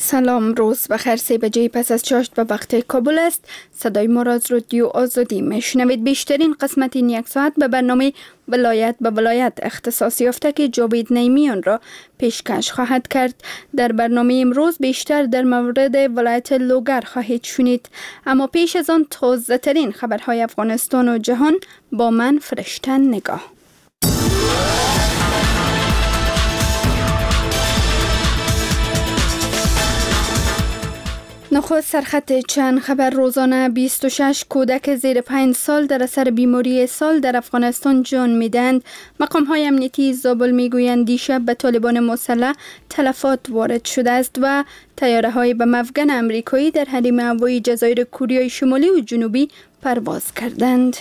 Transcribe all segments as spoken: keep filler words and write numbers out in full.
سلام، روز بخیر. سه بجه پس از چاشت به وقت کابل است. صدای ما را از رادیو آزادی میشنوید. بیشترین قسمت این یک ساعت به برنامه ولایت به ولایت اختصاص یافته که جاوید نیمیان را پیشکش خواهد کرد. در برنامه امروز بیشتر در مورد ولایت لوگر خواهید شنید، اما پیش از آن تازه ترین خبرهای افغانستان و جهان با من فرشتن نگاه. نخست سرخط چند خبر روزانه. بیست و شش کودک زیر پنج سال در اثر بیماری سال در افغانستان جان میدهند. مقام های امنیتی زابل میگویند دیشب به طالبان مسلح تلفات وارد شده است و طیاره های به مفگن امریکایی در حریم هوایی جزایر کوریای شمالی و جنوبی پرواز کردند.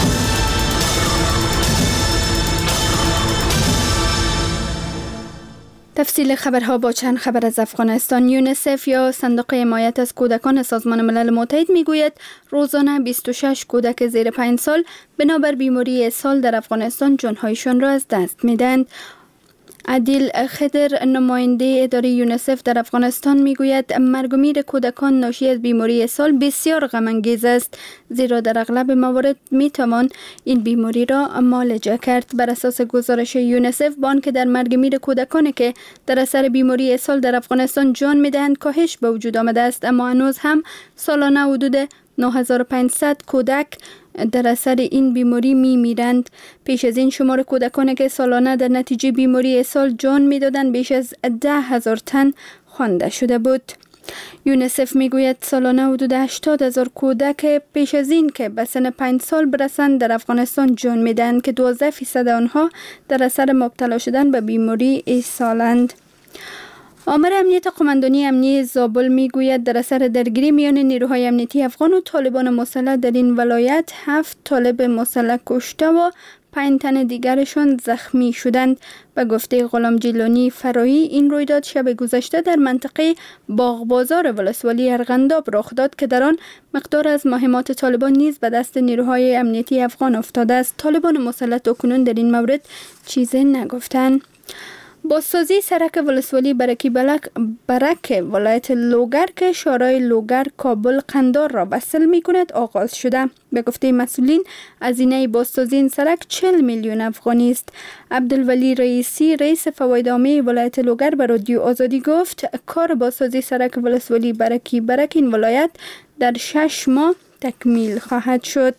تفصیل خبرها با چند خبر از افغانستان. یونیسف یا صندوق حمایت از کودکان سازمان ملل متحد میگوید روزانه بیست و شش کودک زیر پنج سال بنابر بیماری اسهال در افغانستان جانهایشان را از دست میدهند. عادل خضر، نماینده اداره یونیسف در افغانستان، میگوید مرگ و میر کودکان ناشی از بیماری اسهال بسیار غم انگیز است، زیرا در اغلب موارد میتوان این بیماری را معالجه کرد. بر اساس گزارش یونیسف، بانک در مرگ میر کودکانی که در اثر بیماری اسهال در افغانستان جان میدهند کاهش به وجود آمده است، اما هنوز هم سالانه حدود نه هزار و پانصد کودک در اثر این بیماری می میرند. پیش از این شمار کودکانی که سالانه در نتیجه بیماری اسهال جان می دادند بیش از ده هزار تن خوانده شده بود. یونیسف می گوید سالانه حدود هشتاد هزار کودک پیش از این که به سن پنج سال برسند در افغانستان جان می دهند که دوازده فیصد آنها در اثر مبتلا شدن به بیماری اسهالند. آمر امنیت قماندانی امنیتی زابل میگوید در اثر درگیری میان نیروهای امنیتی افغان و طالبان مسلح در این ولایت هفت طالب مسلح کشته و پنج تن دیگرشان زخمی شدند. به گفته غلام جیلانی فرایی، این رویداد شب گذشته در منطقه باغ بازار ولسوالی ارغنداب رخ داد که در آن مقدار از مهمات طالبان نیز به دست نیروهای امنیتی افغان افتاده است. طالبان مسلح تاکنون در این مورد چیزی نگفتند. بازسازی سرک ولسوالی برکی بلک برک ولایت لوگر که شورای لوگر کابل قندار را وصل می کند آغاز شده. به گفته مسئولین هزینه بازسازی این سرک چهل میلیون افغانی است. عبدالولی رئیسی، رئیس فواید عامه ولایت لوگر، به رادیو آزادی گفت کار بازسازی سرک ولسوالی برکی برک این ولایت در شش ماه تکمیل خواهد شد.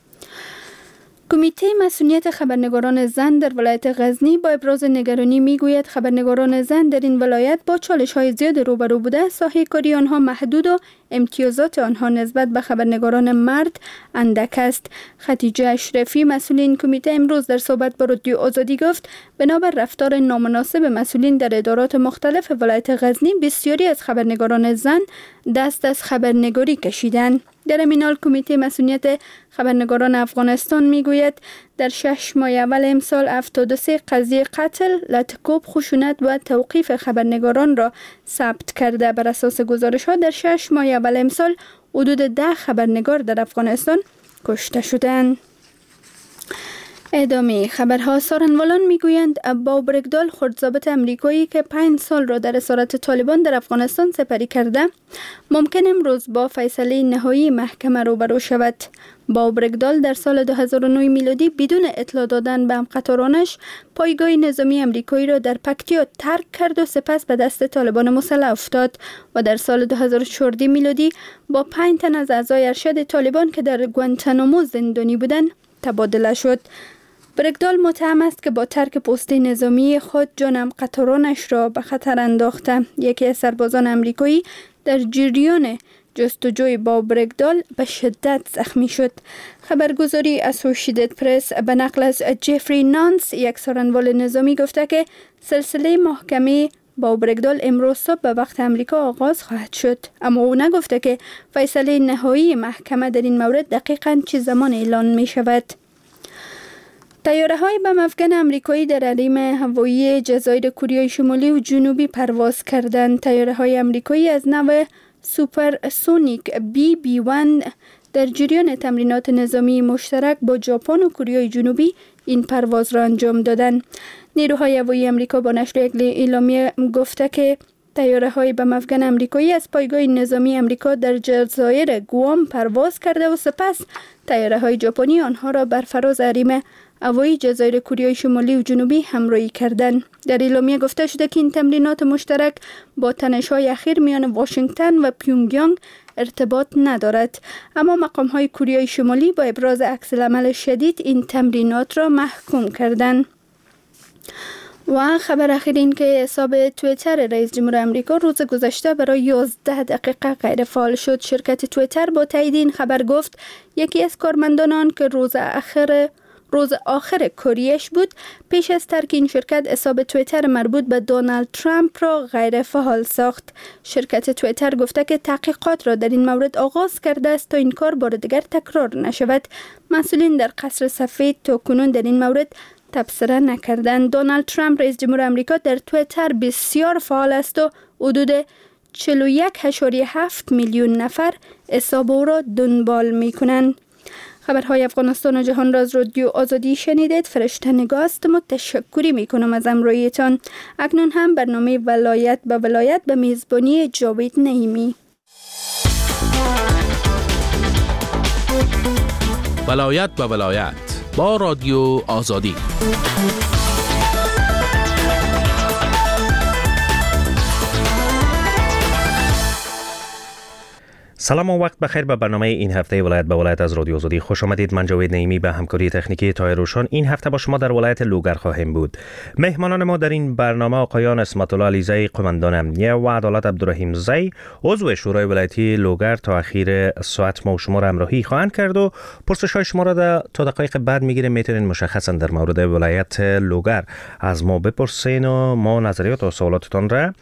کمیته مسئولیت خبرنگاران زن در ولایت غزنی با ابراز نگرانی میگوید خبرنگاران زن در این ولایت با چالش های زیاد روبرو بوده، ساحه کاری آنها محدود و امتیازات آنها نسبت به خبرنگاران مرد اندک است. خدیجه اشرفی، مسئول این کمیته، امروز در صحبت با رادیو آزادی گفت بنابر رفتار نامناسب مسئولین در ادارات مختلف ولایت غزنی بسیاری از خبرنگاران زن دست از خبرنگاری کشیدند. در این حال کمیته مسئولیت خبرنگاران افغانستان میگوید در شش ماه اول امسال هفتاد و سه قضیه قتل، لطکوب، خشونت و توقیف خبرنگاران را ثبت کرده. بر اساس گزارش ها در شش ماه اول امسال حدود ده خبرنگار در افغانستان کشته شدند. ادامه خبرها. سارنوالان میگویند باب رگدال، خردضابط امریکایی که پنج سال را در اسارت طالبان در افغانستان سپری کرده، ممکن امروز با فیصله نهایی محکمه روبرو شود. باب رگدال در سال دو هزار و نه میلادی بدون اطلاع دادن به همقطارانش پایگاه نظامی امریکایی را در پکتیا ترک کرد و سپس به دست طالبان مسلح افتاد و در سال دو هزار و چهارده میلادی با پنج تن از اعضای ارشد طالبان که در گوانتانامو زندانی بودند تبادله شد. برگدال متهم است که با ترک پست نظامی خود جان همقطارانش را به خطر انداخته. یکی از سربازان امریکایی در جریان جستجوی با برگدال به شدت زخمی شد. خبرگزاری اسوسییتد پرس به نقل از جفری نانس، یک سارنوال نظامی، گفته که سلسله محکمه با برگدال امروز صبح به وقت امریکا آغاز خواهد شد، اما او نگفته که فیصله نهایی محکمه در این مورد دقیقاً چه زمان اعلان می شود. طیاره های به مفگن امریکایی در حریم هوایی جزایر کوریای شمالی و جنوبی پرواز کردند. طیاره های امریکایی از نوع سوپرسونیک بی بی یک در جریان تمرینات نظامی مشترک با ژاپن و کره جنوبی این پرواز را انجام دادند. نیروهای هوایی امریکا با نشر یک اعلامیه گفته که تیاره‌های بم افغان آمریکایی از پایگاه نظامی آمریکا در جزایر گوام پرواز کرده و سپس تیاره‌های ژاپنی آنها را بر فراز حریم هوایی جزایر کره شمالی و جنوبی همراهی کردند. در اعلامیه گفته شده که این تمرینات مشترک با تنش‌های اخیر میان واشنگتن و پیونگیانگ ارتباط ندارد، اما مقام‌های کره شمالی با ابراز عکس‌العمل شدید این تمرینات را محکوم کردند. و خبر اخیر این که حساب توییتر رئیس جمهور آمریکا روز گذشته برای یازده دقیقه غیر فعال شد. شرکت توییتر با تایید این خبر گفت یکی از کارمندان آن که روز آخر روز آخر کاریش بود پیش از ترک این شرکت حساب توییتر مربوط به دونالد ترامپ را غیر فعال ساخت. شرکت توییتر گفته که تحقیقات را در این مورد آغاز کرده است تا این کار بار دیگر تکرار نشود. مسئولین در قصر سفید تا کنون در این مورد تبصره نکردند. دونالد ترامپ رئیس جمهور آمریکا در توییتر بسیار فعال است و حدود چهل و یک ممیز هفت میلیون نفر حساب او را دنبال می‌کنند. خبرهای افغانستان و جهان را از رادیو آزادی شنیدید. فرشته نگاه هستم و تشکری میکنم از همراهیتان. اکنون هم برنامه ولایت به ولایت به میزبانی جاوید نعیمی. ولایت به ولایت با رادیو آزادی. سلام و وقت بخیر به برنامه این هفته ولایت به ولایت از رادیو آزادی خوش آمدید. من جاوید نعیمی به همکاری تکنیکی طاهر روشن این هفته با شما در ولایت لوگر خواهیم بود. مهمانان ما در این برنامه آقایان اسمت الله علیزی قماندان امنیه و عدالت عبدالرحیم زی عضو شورای ولایتی لوگر تا اخیر ساعت ما و شما را همراهی خواهند کرد و پرسش‌های شما را تا دقایق بعد میگیریم. میتونین مشخصا در مورد ولایت لوگر از ما بپرسین و ما نظریات و سوالاتتان را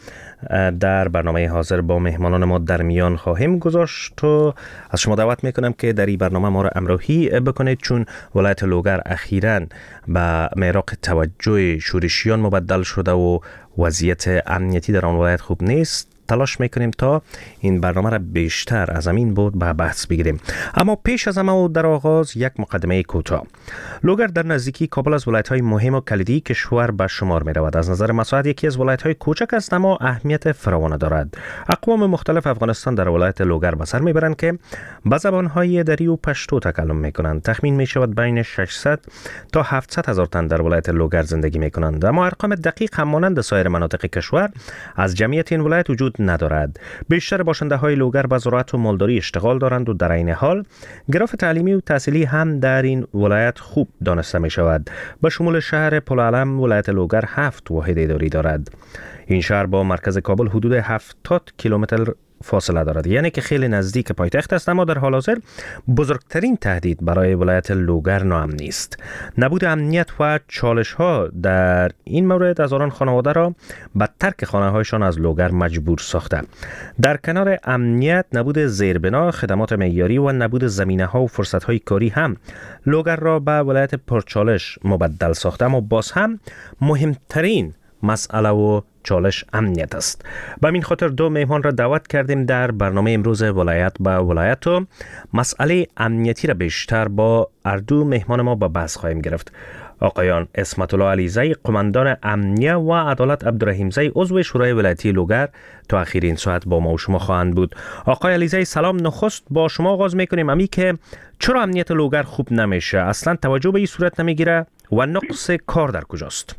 در برنامه حاضر با مهمانان ما در میان خواهیم گذاشت و از شما دعوت میکنم که در این برنامه ما را همراهی بکنید، چون ولایت لوگر اخیراً به مراق توجه شورشیان مبدل شده و وضعیت امنیتی در آن ولایت خوب نیست. تلاش میکنیم تا این برنامه را بیشتر از همین بود به بحث بگیریم. اما پیش از همه و در آغاز یک مقدمه کوتاه. لوگر در نزدیکی کابل از ولایت‌های مهم و کلیدی کشور به شمار می‌رود. از نظر مساحت یکی از ولایت‌های کوچک است اما اهمیت فراوان دارد. اقوام مختلف افغانستان در ولایت لوگر به سر میبرند که به زبان‌های دری و پشتو تکلم می‌کنند. تخمین می‌شود بین ششصد تا هفتصد هزار تن در ولایت لوگر زندگی می‌کنند. اما ارقام دقیق هم مانند سایر مناطق کشور از جمعیت این ولایت وجود ندارد. بیشتر باشنده های لوگر به زراعت و مالداری اشتغال دارند و در این حال گراف تعلیمی و تحصیلی هم در این ولایت خوب دانسته می شود. به شمول شهر پلعلم ولایت لوگر هفت واحد اداری دارد. این شهر با مرکز کابل حدود هفتاد کیلومتر فاصله دارد، یعنی که خیلی نزدیک پایتخت است. اما در حال حاضر بزرگترین تهدید برای ولایت لوگر ناامنی است. نبود امنیت و چالش ها در این مورد از آن خانواده را به ترک خانه هایشان از لوگر مجبور ساخته. در کنار امنیت، نبود زیربنا، خدمات معیاری و نبود زمینه ها و فرصت های کاری هم لوگر را به ولایت پرچالش مبدل ساخته. اما باز هم مهمترین مسئله و چالش امنیت است. به این خاطر دو مهمان را دعوت کردیم در برنامه امروز ولایت به ولایت و مسئله امنیتی را بیشتر با اردو مهمان ما به بحث خواهیم گرفت. آقایان اسمت الله علیزی قماندان امنیه و عدالت عبدالرحیم زی عضو شورای ولایتی لوگر تا اخیر این ساعت با ما و شما خواهند بود. آقای علیزی سلام. نخست با شما آغاز میکنیم. امی که چرا امنیت لوگر خوب نمیشه؟ اصلا توجه به این صورت نمیگیره و نقص کار در کجاست؟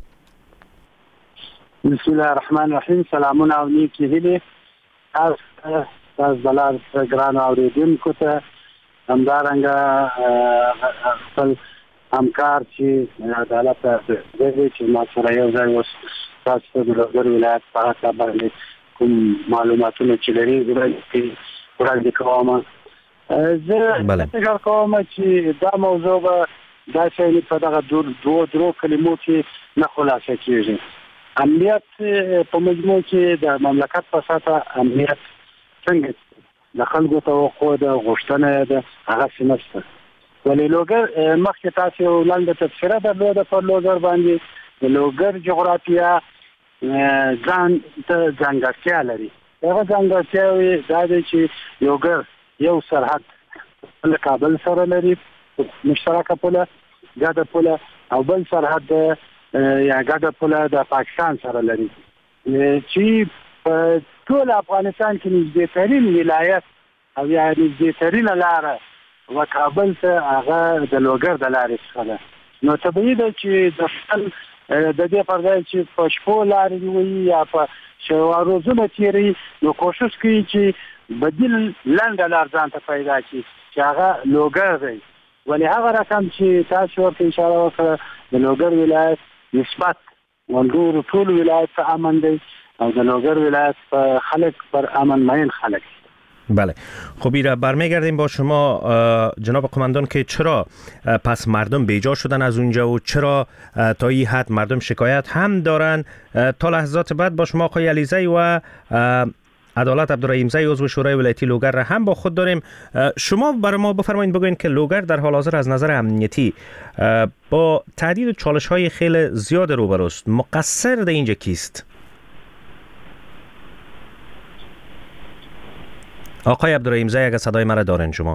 بسم الله الرحمن الرحیم. سلامونه او نیکی هیلې از از بلاد ګران اوریدونکو ته، همدارنګه خپل همکار چې عدالت دی چې ما سره یو ځای اوس تاسو ته د لوګر ولایت په اړه باندې کوم معلوماتونه چې لري وړاندې کوم. زه فکر کوم چې دا موضوع به داسې په دغه دوه درو کلمو کې نه خلاصه کېږي. امنیت په مجموع کې د مملکت په ساته امنیت څنګه د خلکو توقع د غوښتنه ده هغه سمسته. ولې لوګر مخکې تاسو یو لنډه تفسیره درلوده په لوګر باندې. د لوګر جغرافیه ځان ته ځانګړتیا لري. هغه ځانګړتیاوې دا دی چې لوګر یو سرحد له کابل سره لري، مشترکه پوله ګډه پوله، او بل سرحد یا ګډه پوله د پاکستان سره لري چې په ټول افغانستان کې نږدې ولایت او یا نږدې لاره و کابل ته هغه د لوګر د لارې څخه ده. نو طبیعي ده چې د خپل د دې پر ځای چې په شپو لارې وي یا په شواروزونه تیري، نو کوشش کوي چې بدیل لنډه لار ځان ته پیدا کړي چې هغه لوګر دی. ولې هغه رقم چې تاسو ورته اشاره وکړه د لوګر ولایت نسبت ونګور ټول ولایت ته امن دی او د لوګر ولایت په خلک پر امن مین خلک. بله، خب ایرا برمیگردیم با شما جناب قماندان که چرا پس مردم بیجا شدن از اونجا و چرا تا این حد مردم شکایت هم دارن. تا لحظات بعد با شما آقای علیزی و عدالت عبدالرحیمزی عضو شورای ولایتی لوگر را هم با خود داریم. شما برای ما بفرمایید بگوین که لوگر در حال حاضر از نظر امنیتی با تهدید و چالش های خیلی زیاد روبروست. مقصر در اینجا کیست؟ آقای عبدالرحیمزی اگر صدای مرا دارین شما.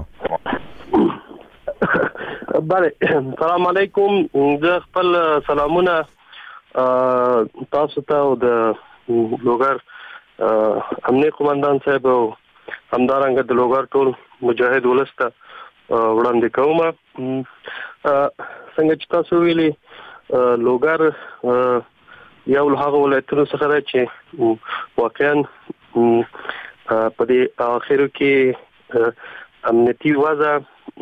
بله، سلام علیکم. د خپل سلامونه تاسو ته او د لوګر امنیت قومندان صاحب او همدارنګه د لوګر ټول مجاهد ولس ته وړاندې کوم. څنګه چې تاسو ویلي لوګر یو له هغه ولایتونو څخه دی چې واقعا په دې اخرو کې امنیتي وضع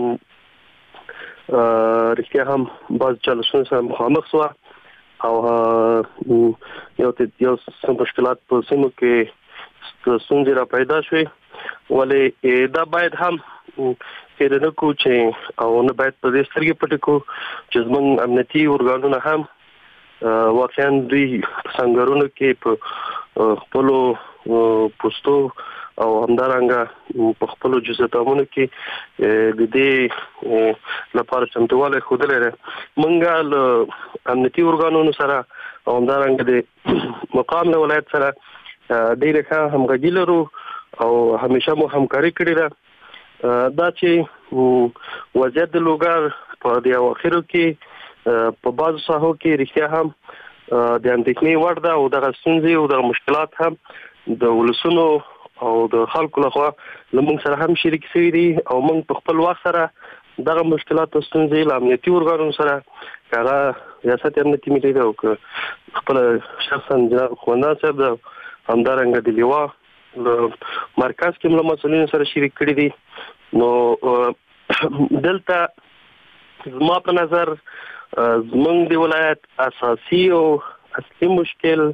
رښتیا هم باز چالشونو سره مخامخ شو او یو ته یو څه مشکلات په سیمو کې ستونزې را پیدا شوې، ولې دا باید هم هېر نه کړو چې او نه باید په دې سترګې پټې کړو چې زموږ امنیتي ارګانونه هم واقعا دوی څنګهرونو کې په خپلو پوسټو او همدارنګه په خپلو جزئیاتونو کې د دې لپاره چمتووالی ښودلی دی. موږ له امنیتي ارګانونو سره او همدارنګه د مقام له ولایت سره ډېره ښه همغږي لرو او همیشه مو همکاري کړې ده. دا چې وضعیت د لوګر په دې اواخرو کې په بعضو ساحو کې رښتیا هم د اندېښنې وړ ده او دغه ستونزې او دغه مشکلات هم د ولسونو او د خلکو لخوا له موږ سره هم شریک شوي دي او موږ په خپل وخت سره دغه مشکلات او ستونزې له امنیتي ارګانونو سره که هغه ریاست امنیتي ملي ده او که خپله شخصا جناب قومندان صاحب ده همدارنګه د لیوا له مرکز کې له مسؤلینو سره شریک کړي دي. نو دلته زما په نظر زموږ د ولایت اساسي او اصلي مشکل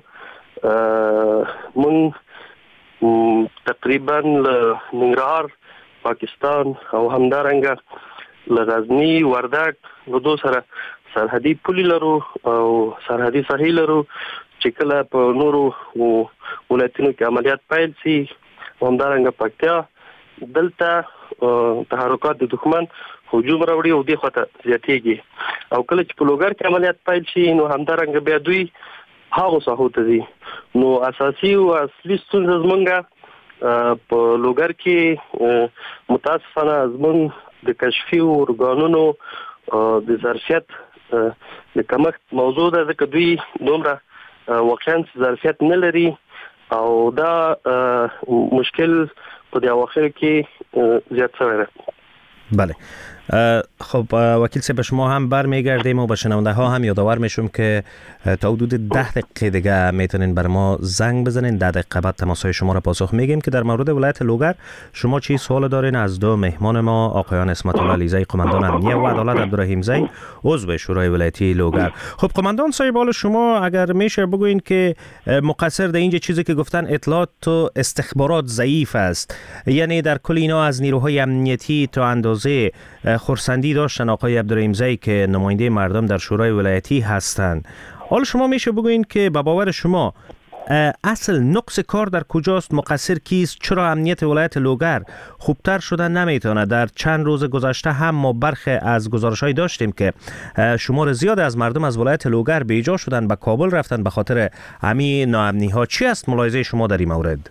موږ تقریبا له ننګرهار پاکستان او همدارنګه له غزني وردګ له دوه سره سرحدي پولې لرو او سرحدي ساحې لرو چې کله په نورو ولایتونو کې عملیات پیل شي همدارنګه پکتیا دلته تحرکات د دښمن هجوم راوړي او دې خواته زیاتېږي او کله چې په لوګر کې عملیات پیل شي نو همدارنګه بیا دوی هغه ساحو ته ځي. نو اساسي او اصلي ستونزه زمونږ په لوګر کې متاسفانه زمونږ د کشفي ارګانونو د ظرفیت د کمښت موضوع ده، ځکه دوی دومره واقعا ظرفیت نه لري او دا مشکل په دې اواخر کې زیات شوی ده. بله، خب وکیل صاحب به شما هم برمیگردیم و به شنونده ها هم یادآور میشم که تا حدود ده دقیقه دیگه میتونین بر ما زنگ بزنین. ده دقیقه بعد تماسهای شما را پاسخ میگیم که در مورد ولایت لوگر شما چی سوال دارین از دو مهمان ما آقایان اسمت الله علیزی قماندان امنیه و عدالت عبدالرحیمزی عضو شورای ولایتی لوگر. خب قماندان صاحب حالا شما اگر میشه بگوین که مقصر در اینجا چیزی که گفتن اطلاعات و استخبارات ضعیف است، یعنی در کل اینا از نیروهای امنیتی تا اندازه خرسندی داشتن آقای عبدالرحیمزی که نماینده مردم در شورای ولایتی هستند. حالا شما میشه بگوین که به باور شما اصل نقص کار در کجاست؟ مقصر کیست؟ چرا امنیت ولایت لوگر خوبتر شدن نمیتونه؟ در چند روز گذشته هم ما برخی از گزارش‌های داشتیم که شمار زیاد از مردم از ولایت لوگر بیجا شدن، به کابل رفتن به خاطر همین ناامنی ها. چی است ملاحظه شما در این مورد؟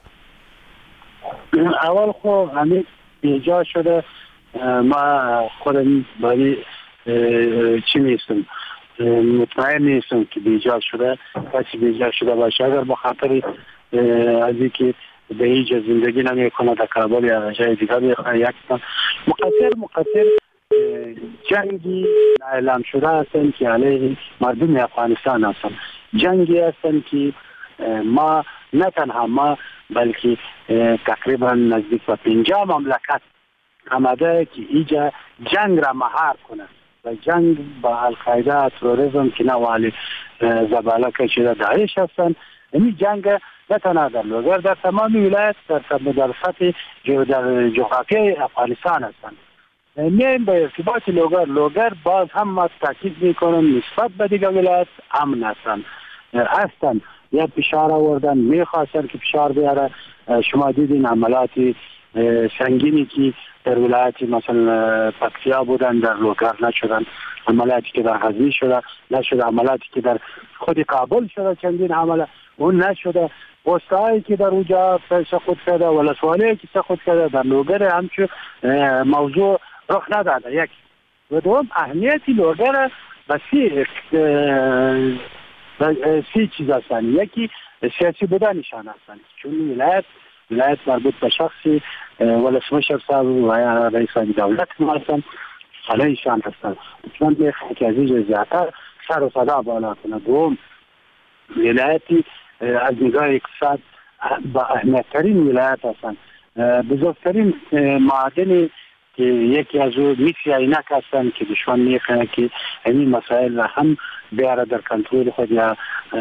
اول خو همین بیجا شده ما خودم برای چی نیستم مطمئن نیستم که بیجا شده کسی بیجا شده باشه. اگر به خاطر از اینکه به هیچ زندگی نمیکنه در کابل یا جای دیگر یک مقصر مقصر جنگی اعلام شده هستند که علیه مردم افغانستان هستند. جنگی هستند که ما نه تنها ما بلکه تقریبا نزدیک به پنجاه مملکت آمده که اینجا جنگ را مهار کنه و جنگ با القاعده تروریسم که نوالی زباله کشیده داعش هستند. این جنگ نه تنها در لوگر در تمام ولایت در در سطح در جغرافیای افغانستان هستند. میم به ارتباط لوگر لوگر باز هم ما تاکید میکنم نسبت به دیگه ولایت امن هستند هستند یا فشار آوردن میخواستن که فشار بیاره. شما دیدین عملات سنگینی که در ولایت مثلا پکتیا بودن در لوگر نشدن، عملاتی که در غزنی شده نشده، عملاتی که در خود کابل شده چندین عمل اون نشده، پستایی که در اونجا سقوط کرده ولسوالی که سقوط کرده در لوگر همچون موضوع رخ نداده. یک و دوم اهمیتی لوگر بسی سی چیز هستن. یکی سیاسی بودنشان هستن چون ولایت ولایت مربوط به شخصی ولسمشر صاحب و رئیس دولت ما هستن علیشان هستن چون میخواه که از اینجا زیادتر سر و صدا بالا کنه. دوم ولایتی از نگاه اقتصاد با اهمیتترین ولایت هستن. بزرگترین معادنی که یکی از او میسی عینک هستن که دشمن میخواه که این مسائل را هم بیاره در کنترل خود یا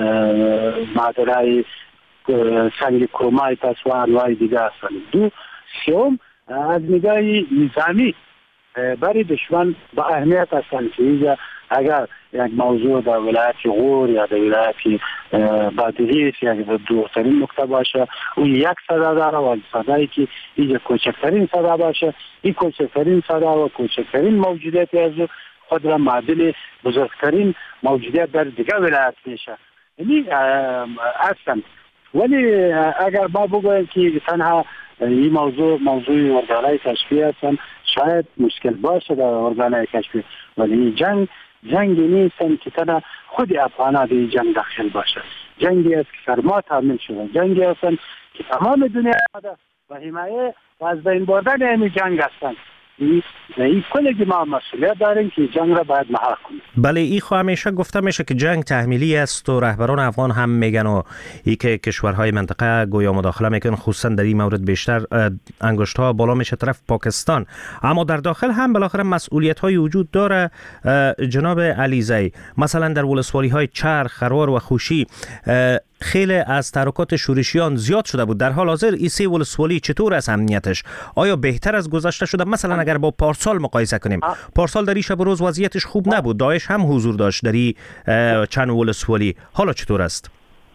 معادنهای سنگ کرومای پس و انواع دیگه هستن. دو سوم از نگاه نظامی برای دشمن با اهمیت هستن که اینجا اگر یک موضوع در ولایت غور یا در ولایت بادغیس یا در دورترین نقطه باشه اون یک صدا داره و صدایی که اینجا کوچکترین صدا باشه این کوچکترین صدا و کوچکترین موجودیت از خود را معادل بزرگترین موجودیت در دیگه ولایت میشه. یعنی هستن. ولی اگر ما بگویم که تنها این موضوع موضوع ارگانهای کشفی هستن شاید مشکل باشه در ارگانهای کشفی، ولی جنگ جنگی نیستن که تنها خود افغانها در جنگ داخل باشه. جنگی است که سرما تامل شده، جنگی هستن که تمام دنیا آمده و حمایه و از بین بردن این جنگ هستن. این کلگی ما مسئولیت داریم که جنگ را باید مهار کنیم. بله این خو همیشه گفته میشه که جنگ تحمیلی است و رهبران افغان هم میگن و ای که کشورهای منطقه گویا مداخله میکنن، خصوصا در این مورد بیشتر انگشت ها بالا میشه طرف پاکستان، اما در داخل هم بالاخره مسئولیت های وجود داره. جناب علیزی مثلا در ولسوالی های چرخ، خروار و خوشی خیلی از تحرکات شورشیان زیاد شده بود. در حال حاضر این سه ولسوالی چطور است امنیتش؟ آیا بهتر از گذشته شده؟ مثلا اگر با پارسال مقایسه کنیم، پارسال در این شب و روز وضعیتش خوب نبود، داعش هم حضور داشت در این چند ولسوالی، حالا چطور است؟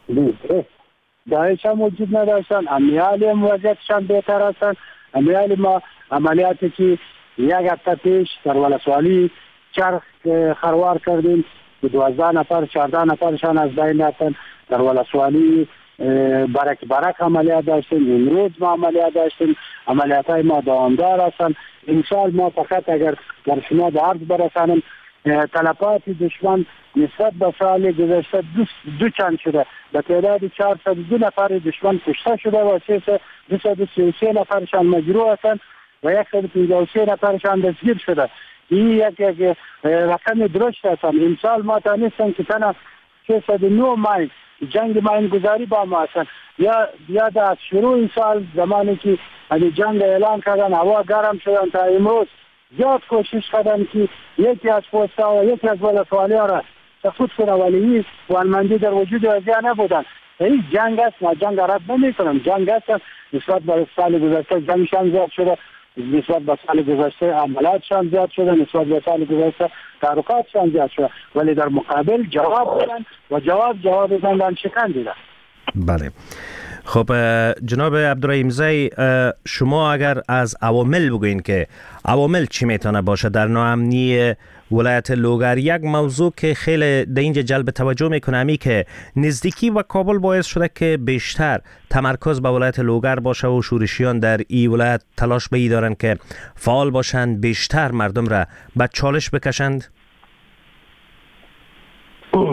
داعش هم وجود نداشتن، امنیالی هم وضعیتشان بهتر هستن. امنیالی ما عملیاتی که یک هفته پیش در ولسوالی چرخ خروار کردیم که دوازده نفر چهارده نفرشان از بین رفتن. در ولسوالی برک برک عملیات داشتیم، امروز ما عملیات داشتیم، عملیات های ما دوامدار هستند. امسال ما فقط اگر در شما به عرض برسانم تلفات دشمن نسبت به سال گذشته دو, دو چند شده، به تعداد چهارصد و دو نفر دشمن کشته شده و دویست و سی و سه نفرشان مجروح هستند و صد و پنجاه و سه نفرشان دستگیر شده. این یک یک رقم درشت هستند. امسال ما تانستیم که تنها سیصد و نه مایل جنگ ماینگذاری با ما هستند. یا یا از شروع سال زمانی که جنگ اعلان کردن هوا گرم شدن تا امروز زیاد کوشش کردن که یکی از پوستا و یکی از ولسوالی ها را سقوط کنه، ولی توانمندی در وجود ازیا نبودن. این جنگ است، ما جنگ رد نمی کنم. جنگ است نسبت به سال گذشته جنگشان زیاد شده، نسبت به سال گذشته عملاتشان زیاد شده، نسبت به سال گذشته تحرکاتشان زیاد شده، ولی در مقابل جواب دادن و جواب جواب زندان شکن دیدن. بله. خب جناب عبدالرحیمزی، شما اگر از عوامل بگوین که عوامل چی میتونه باشه در ناامنی ولایت لوگر، یک موضوع که خیلی در اینجا جلب توجه میکنه همی که نزدیکی و کابل باعث شده که بیشتر تمرکز به ولایت لوگر باشه و شورشیان در این ولایت تلاش به ای دارن که فعال باشند، بیشتر مردم را به چالش بکشند.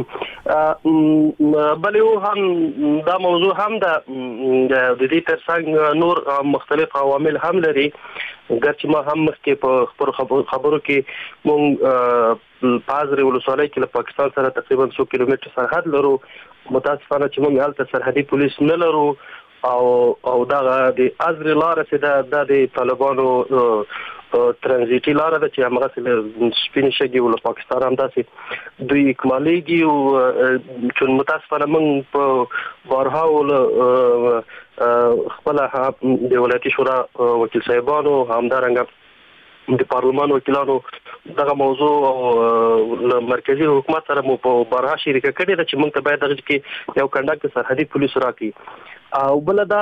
بلې او هم دا موضوع هم د د دې ترڅنګ نور مختلف عوامل هم لري ګرچې ما هم مخکې په خبرو خبرو کې مونږ پازري ولسوالۍ کې له پاکستان سره تقریبا څو کیلومتر سرحد لرو متاسفانه چې مونږ هلته سرحدي پولیس نه لرو او او دا د ازري لار چې د د طالبانو ترانزیټي لار ده چې هغه سره سپین شګي ول پاکستان هم داسې دوی اکمالېږي او چې متاسفانه مونږ په بارها ول خپل د ولایتي شورا وکیل صاحبانو همدارنګه د پارلمان وکیلانو دغه موضوع او مرکزی حکومت سره مو په بارها شریکه کړې ده چې موږ ته باید دغه کې یو کنډاکټ سرحدي پولیس راکړي او بل دا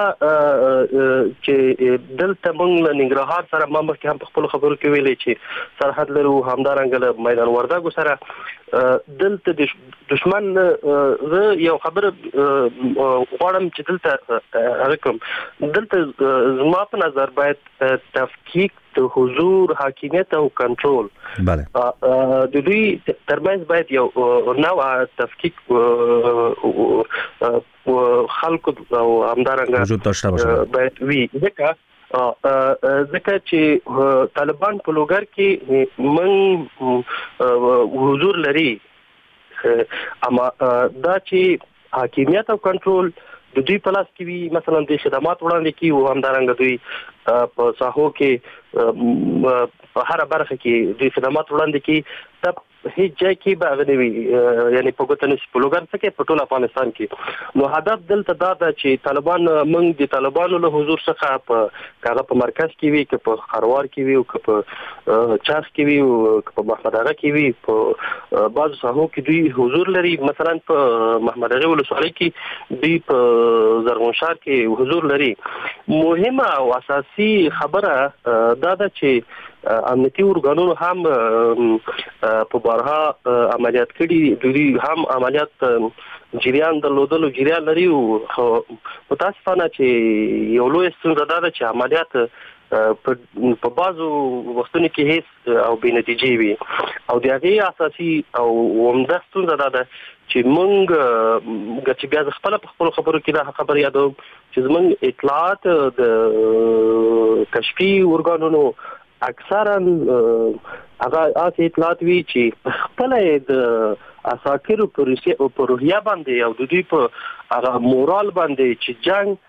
چې دلته موږ له ننګرهار سره ما مخکې هم په خپل خبرو کې ویلې چې سرحد لرو همدارنګه له میدان وردګو سره دلته د دشمن زه یو خبره غواړم چې دلته هغه کوم دلته زما په نظر باید تفکیک د حضور حاکمیت او کنټرول بله د دوی ترمنځ باید یو نوع تفکیک خلق او همدارنګه وجود داشته باشه باید وی ځکه ځکه چې طالبان په لوګر کې من حضور لري اما دا چې حاکمیت او کنټرول د دوی په لاس کې وي مثلا د خدمات وړاندې کی او همدارنګه دوی په ساحو کې په هر برخه کې دوی خدمات وړاندې کی تب هیڅ ځای کې به غوډوي یعنی په ګوتنه په لوګر څخه په ټول افغانستان کې نو هدف دلته دا ده چې طالبان موږ د طالبانو له حضور څخه په کاغه په مرکز کې وي که په خروار کې وي او که په چاس کې وي او که په محمد اغا کې وي په بعض ساحو کې دوی حضور لري مثلا په محمد اغا ولسوالۍ کې دوی په زرغون شهر کې حضور لري مهمه او اساسي خبره دا ده چې امنیتي ارګانونو هم په بارها عملیات کړي دوی هم عملیات جریان درلودلو جریان لري او متاسفانه چې یو لوی ستونزه ده چې عملیات په بعضو وختونو کې هیڅ او بې نتیجې وي او د هغې اساسي او عمده ستونزه ده چې موږ چې بیا خپل په خپل خبرو کې دا خبر یادوم چې زموږ اطلاعات د کشفي ارګانونو اکثرا هغه اساس اطلاعات وی چې خپل د اساکر په روحیه باندې او د دوی په هغه مورال باندې چې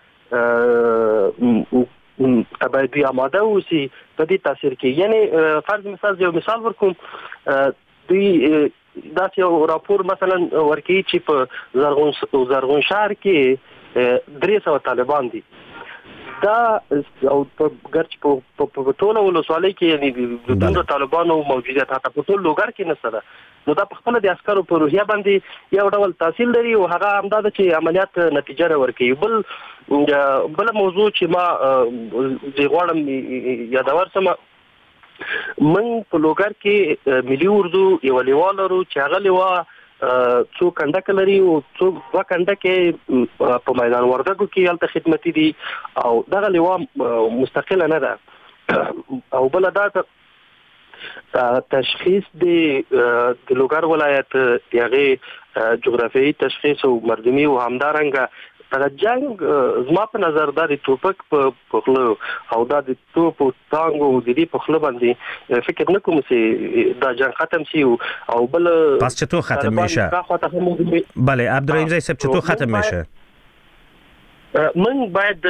جنگ ابدي آماده اوسي په دې تاثیر کې یعنی فرض مثال یو مثال ورکوم دوی دا یو راپور مثلا ورکی چې په زرغون زرغون شهر کې درې سوه طالبان دي دا او په ګرچ په ټول ولسوالۍ کې یعنی د دوه طالبانو موجودیت حتی په ټول لوګر کې نشته نو دا په خپل د عسکرو په روحیه باندې یو ډول تاثیر لري او هغه همدا ده چې عملیات نتیجه ورکوي بل بل موضوع چې ما د غواړم یادور سم من په لوګر کې ملي اردو یو لیوال لرو چې هغه لیوا څو کنډک لري او څو وا کنډک په میدان وردګو کې یالته خدمتي دي او دغه لیوا مستقله نه ده او بل دا تشخیص د د لوګر ولایت یغه جغرافیایي تشخیص او مردمي او همدارنګه دا جنگ زما په نظر دا د ټوپک په خله او دا د توپ او تانګو د دې په خله باندې فکر نه کوم چې دا جنگ ختم شي او بل پس چطور ختم میشه؟ بله عبدالرحیم زی صاحب چطور ختم میشه؟ من باید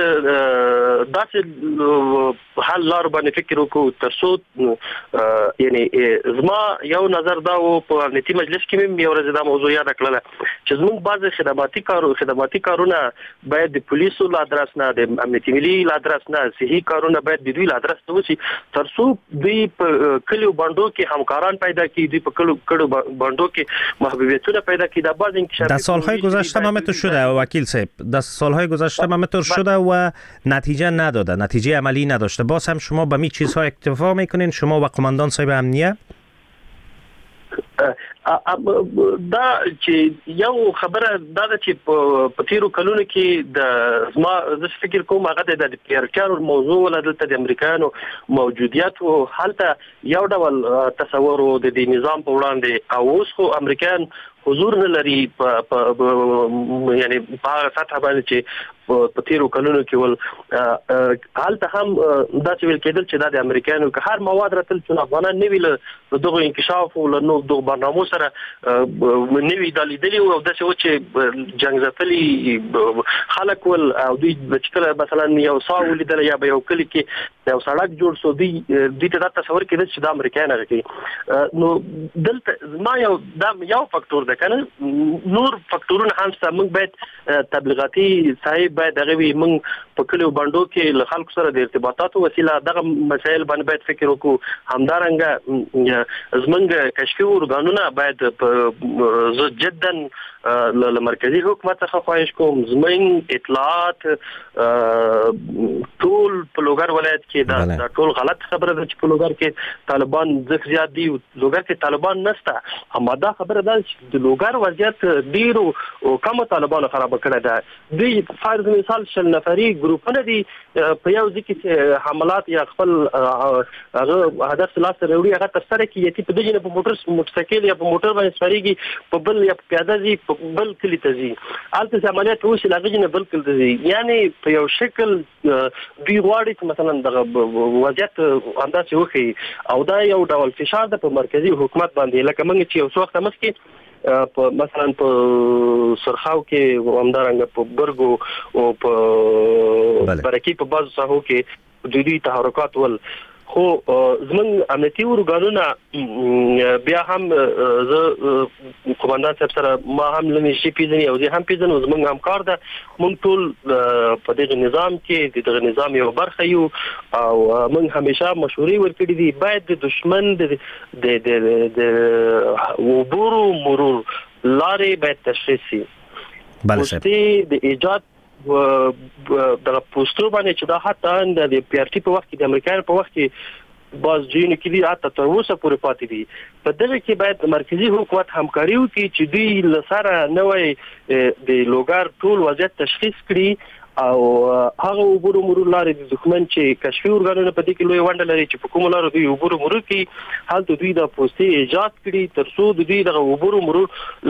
داسې حل لار باندې فکر وکړو ترڅو یعنی زما یو نظر دا و په امنیتي مجلس کې مې یو ورځ دا موضوع یاد کړله چې زموږ بعض خدماتي کارو خدماتي کارونه باید د پولیسو له ادرس نه د امنیتي ملي له ادرس نه صحي کارونه باید د دوی له ادرس ته وشي ترڅو دوی په کلیو باندو کې همکاران پیدا کړي دوی په کلیو کډو باندو کې محبوبیتونه پیدا کړي دا بعض انکشاف در سالهای گذشته همینطور شده وکیل صاحب در سالهای گذشته همینطور شده و نتیجه نداده نتیجه عملی نداشته باز هم شما به می چیزها اکتفا میکنین شما و قماندان صاحب امنیه دا چې یو خبره دا ده چې په تیرو کلونو کې د زما د فکر کوم هغه د پیرچارو موضوع ولادت د امریکایانو موجودیت او حالت یو ډول تصور د دې نظام په وړاندې او اوس خو امریکایان حضور نه لري په یعنی په سطح باندې چې په تیرو کلونو کې ول حالت هم دا چې ویل کېدل چې د امریکایانو که هر مواد راتل چې افغانان نه ویل دغه انکشاف او نو دغه برنامه سره نوی د لیدلی او د څه چې جنگ ځپلي خلک ول او دوی چې کله مثلا یو ساو لیدل یا به یو کلی کې یو سړک جوړ سو دی د دې تصور کېدل چې د امریکایانو غږی نو دلته ما یو دا یو فاکتور ده کنه نور فاکتورونه هم څه موږ باید تبلیغاتي صاحب باید دغه وی موږ په کلیو باندې کې له خلکو سره د ارتباطاتو وسیله دغه مسایل باندې باید فکر وکړو همدارنګه زمونږ کشفي ورګانونه باید جدا له مرکزی حکومت څخه خواهش کوم زمونږ اطلاعات ټول په لوګر ولایت کې دا ټول غلط خبره ده چې په لوګر کې طالبان ځکه زیات دي لوګر کې طالبان نشته اما دا خبره ده چې د لوګر وضعیت ډیرو او کم طالبانو خراب کړی ده دوی فرض مثال شل نفري ګروپونه دي په یو ځکه چې حملات یا خپل هغه هدف خلاص وروړي هغه تر کې یتي په دغه په موټر موټرسایکل یا په موټر باندې سپریږي په بل یا پیاده ځي په بل کلی ته ځي البته عملیات وشي لاغې نه بل کلی ته ځي یعنی په یو شکل دوی غواړي چې مثلا دغه وضعیت اندازه وکړي او دا یو ډول فشار ده په مرکزی حکومت باندې لکه موږ چې یو څو وخت مخکې په مثلا په سرخاو کې همدارنګه په برګو او په برکی په بازو ساحو کې د دې تحرکات ول خو زمونږ امنیتي ورګانونه بیا هم زه قومندان صاحب سره ما هم لنی شي پیژني او زه هم پیژنم زمونږ همکار ده مونږ ټول په دغه نظام کې دغه نظام یو برخه یو او مونږ همیشه مشورې ورکړې دي باید د دشمن د د د وبورو مرور لارې باید تشخیص شي بله صاحب د ایجاد و د پوسټر باندې چې دا حتی د پی ار ټي په وخت کې د امریکایانو په وخت کې باز جین کې دي حتی تر اوسه پورې پاتې دي په دغه کې باید مرکزی حکومت همکاري وکړي چې دوی لسره نوې د لوګر ټول وضعیت تشخیص کړي او هغه وګورو مرور لارې د دښمن چې کشفي ورګانونه په دې کې لوی ونډه لري چې په کوم لارو دوی وګورو مرور کې حالت دوی د پوسټي ایجاد کړي تر څو دوی د وګورو مرور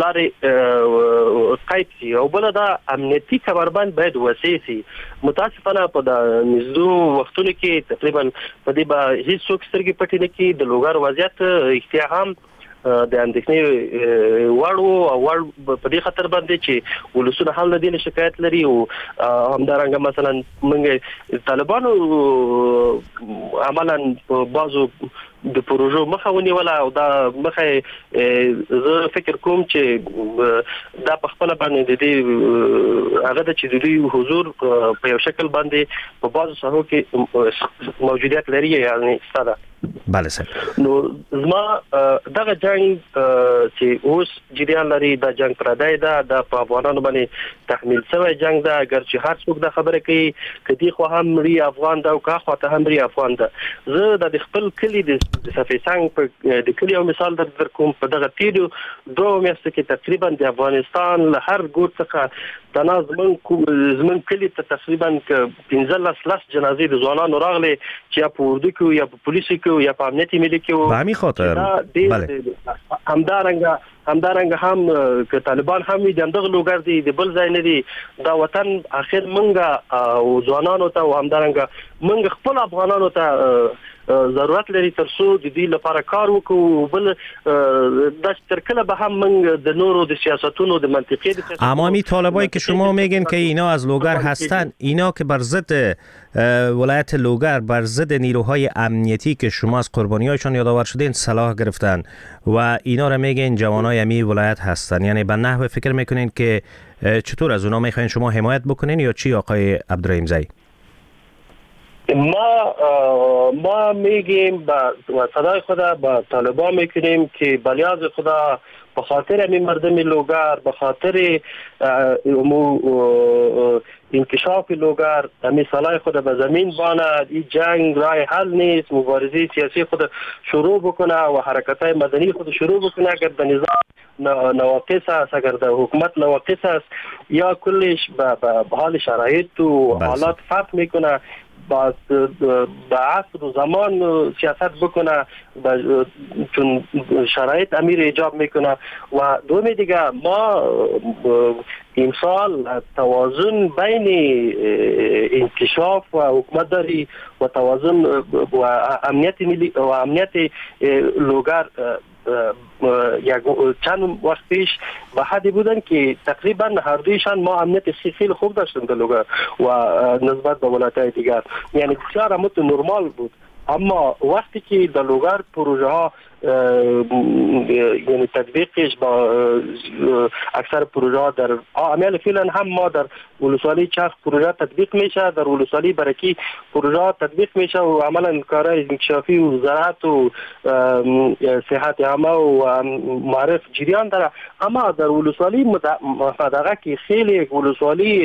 لارې قید شي او بل دا امنیتي کمربند باید وسیع شي متاسفانه په د نږدې وختونو کې تقریبا په دې به هیڅ څوک سترګې پټې نه کړي د لوګر وضعیت احتیام د اندېښنې وړو او وړ په دې خطر باندې چې ولسونه هم د دې شکایت لري او همدارنګه مثلا موږ طالبانو عملاً په بازو د پروژو مخه ونیوله او دا مخه زه فکر کوم چې دا په خپل باندې د دې هغه د چې د دوی حضور په یو شکل باندې په بازو ساحو کې موجودیت لري یعنی ستاده بله صاحب نو زما دغه جنگ چې اوس جریان لري دا جنگ پردای ده د افغانانو باندې تحمیل شوی جنگ ده اگر چې هر څوک د خبره کوي کدي خو هم لري افغان ده او کا خو ته هم لري افغان ده زه د خپل کلی د صفیسنګ په د کلی یو مثال در کوم په دغه تیرو دوه میاشتې کې تقریبا د افغانستان له هر ګوټ څخه تنازمن زمن کلی ته تقریبا پنځه لس جنازې د ځوانانو راغلي چې یا په اردو کې یا په پولیسو کې یا په امنیتي ملي کې په همي خاطر بله همدارنګه همدارنګه هم که طالبان هم د دغه لوګر دي د بل ځای نه دي دا وطن اخر منګه او ځوانانو ته او همدارنګه منګه خپل افغانانو ته ضرورت لري تر څو د دې لپاره کار وکړو بل د ترکله به هم من د نورو د سیاستونو د منطقي د اما می طالبایی که شما میگین که اینا از لوگر هستن اینا که بر ضد ولایت لوگر بر ضد نیروهای امنیتی که شما از قربانیایشان یادآور شدین سلاح گرفتن و اینا را میگین جوانای امی ولایت هستن یعنی به نحو فکر میکنین که چطور از اونا میخواین شما حمایت بکنین یا چی آقای عبدالرحیم زئی؟ ما ما میگیم با صدای خدا با طالبان میکنیم که بلیاز خدا به خاطر همین مردم لوگر، به خاطر انکشاف لوگر همین سالای خود به زمین باند، این جنگ راه حل نیست، مبارزه سیاسی خود شروع بکنه و حرکت‌های مدنی خود شروع بکنه. اگر در نظام نواقص است، اگر در حکومت نواقص است، یا کلش به حال شرایط و حالات فرق میکنه، با به عصر و زمان سیاست بکنه چون شرایط امیر ایجاب میکنه. و دومی دیگه ما امسال توازن بین انکشاف و حکومت داری و توازن و امنیت ملی و امنیت لوگر یک چند وقت پیش به حدی بودن که تقریبا هر دویشان ما امنیت خیلی خوب داشتن در لوگر و نسبت به ولایت‌های دیگر، یعنی بسیار امنیت نرمال بود. اما وقتی که در لوگر پروژه ها یعنی تطبیقش با اکثر پروژه ها در عمل فعلا هم ما در ولسوالی چرخ پروژه تطبیق میشه، در ولسوالی برکی پروژه ها تطبیق میشه و عملا کارهای انکشافی و زراعت و صحت عامه و معرف جریان داره. اما در ولسوالی محمد که خیلی یک ولسوالی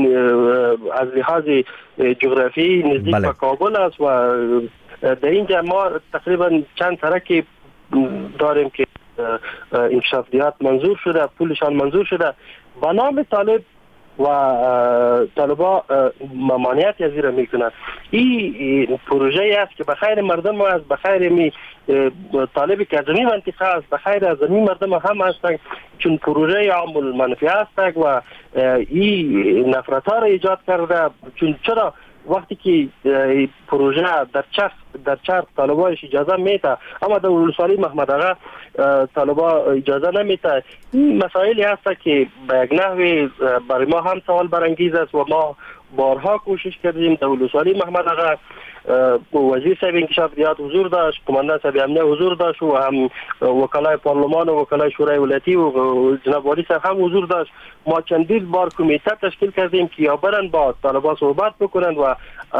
از لحاظ جغرافی نزدیک به کابل است و در اینجا ما تقریبا چند سرک داریم که انکشافیات منظور شده، پولشان منظور شده. به نام طالب و طالبا ممانعت از این میکنند. این پروژه است که بخیر مردم است، بخیر می طالبی که از این منطقه است، بخیر از این مردم هم هستند، چون پروژه عامل منفی است و این نفرت ها را ایجاد کرده. چون چرا وقتی که پروژه در چرخ در چرخ طالبایش اجازه میده اما در ولسوالی محمد آقا طالبا اجازه نمیده، این مسائلی هست که به یک نحوی برای ما هم سوال برانگیز است و ما بارها کوشش کردیم. در ولسوالی محمد آقا وزیر صاحب انکشافیات حضور داشت، قماندان صاحب امنیت حضور داشت و هم وکلای پارلمان و وکلای شورای ولایتی و جناب والی صاحب هم حضور داشت. ما چندین بار کمیته تشکیل کردیم که یا برن با طالبان صحبت بکنند و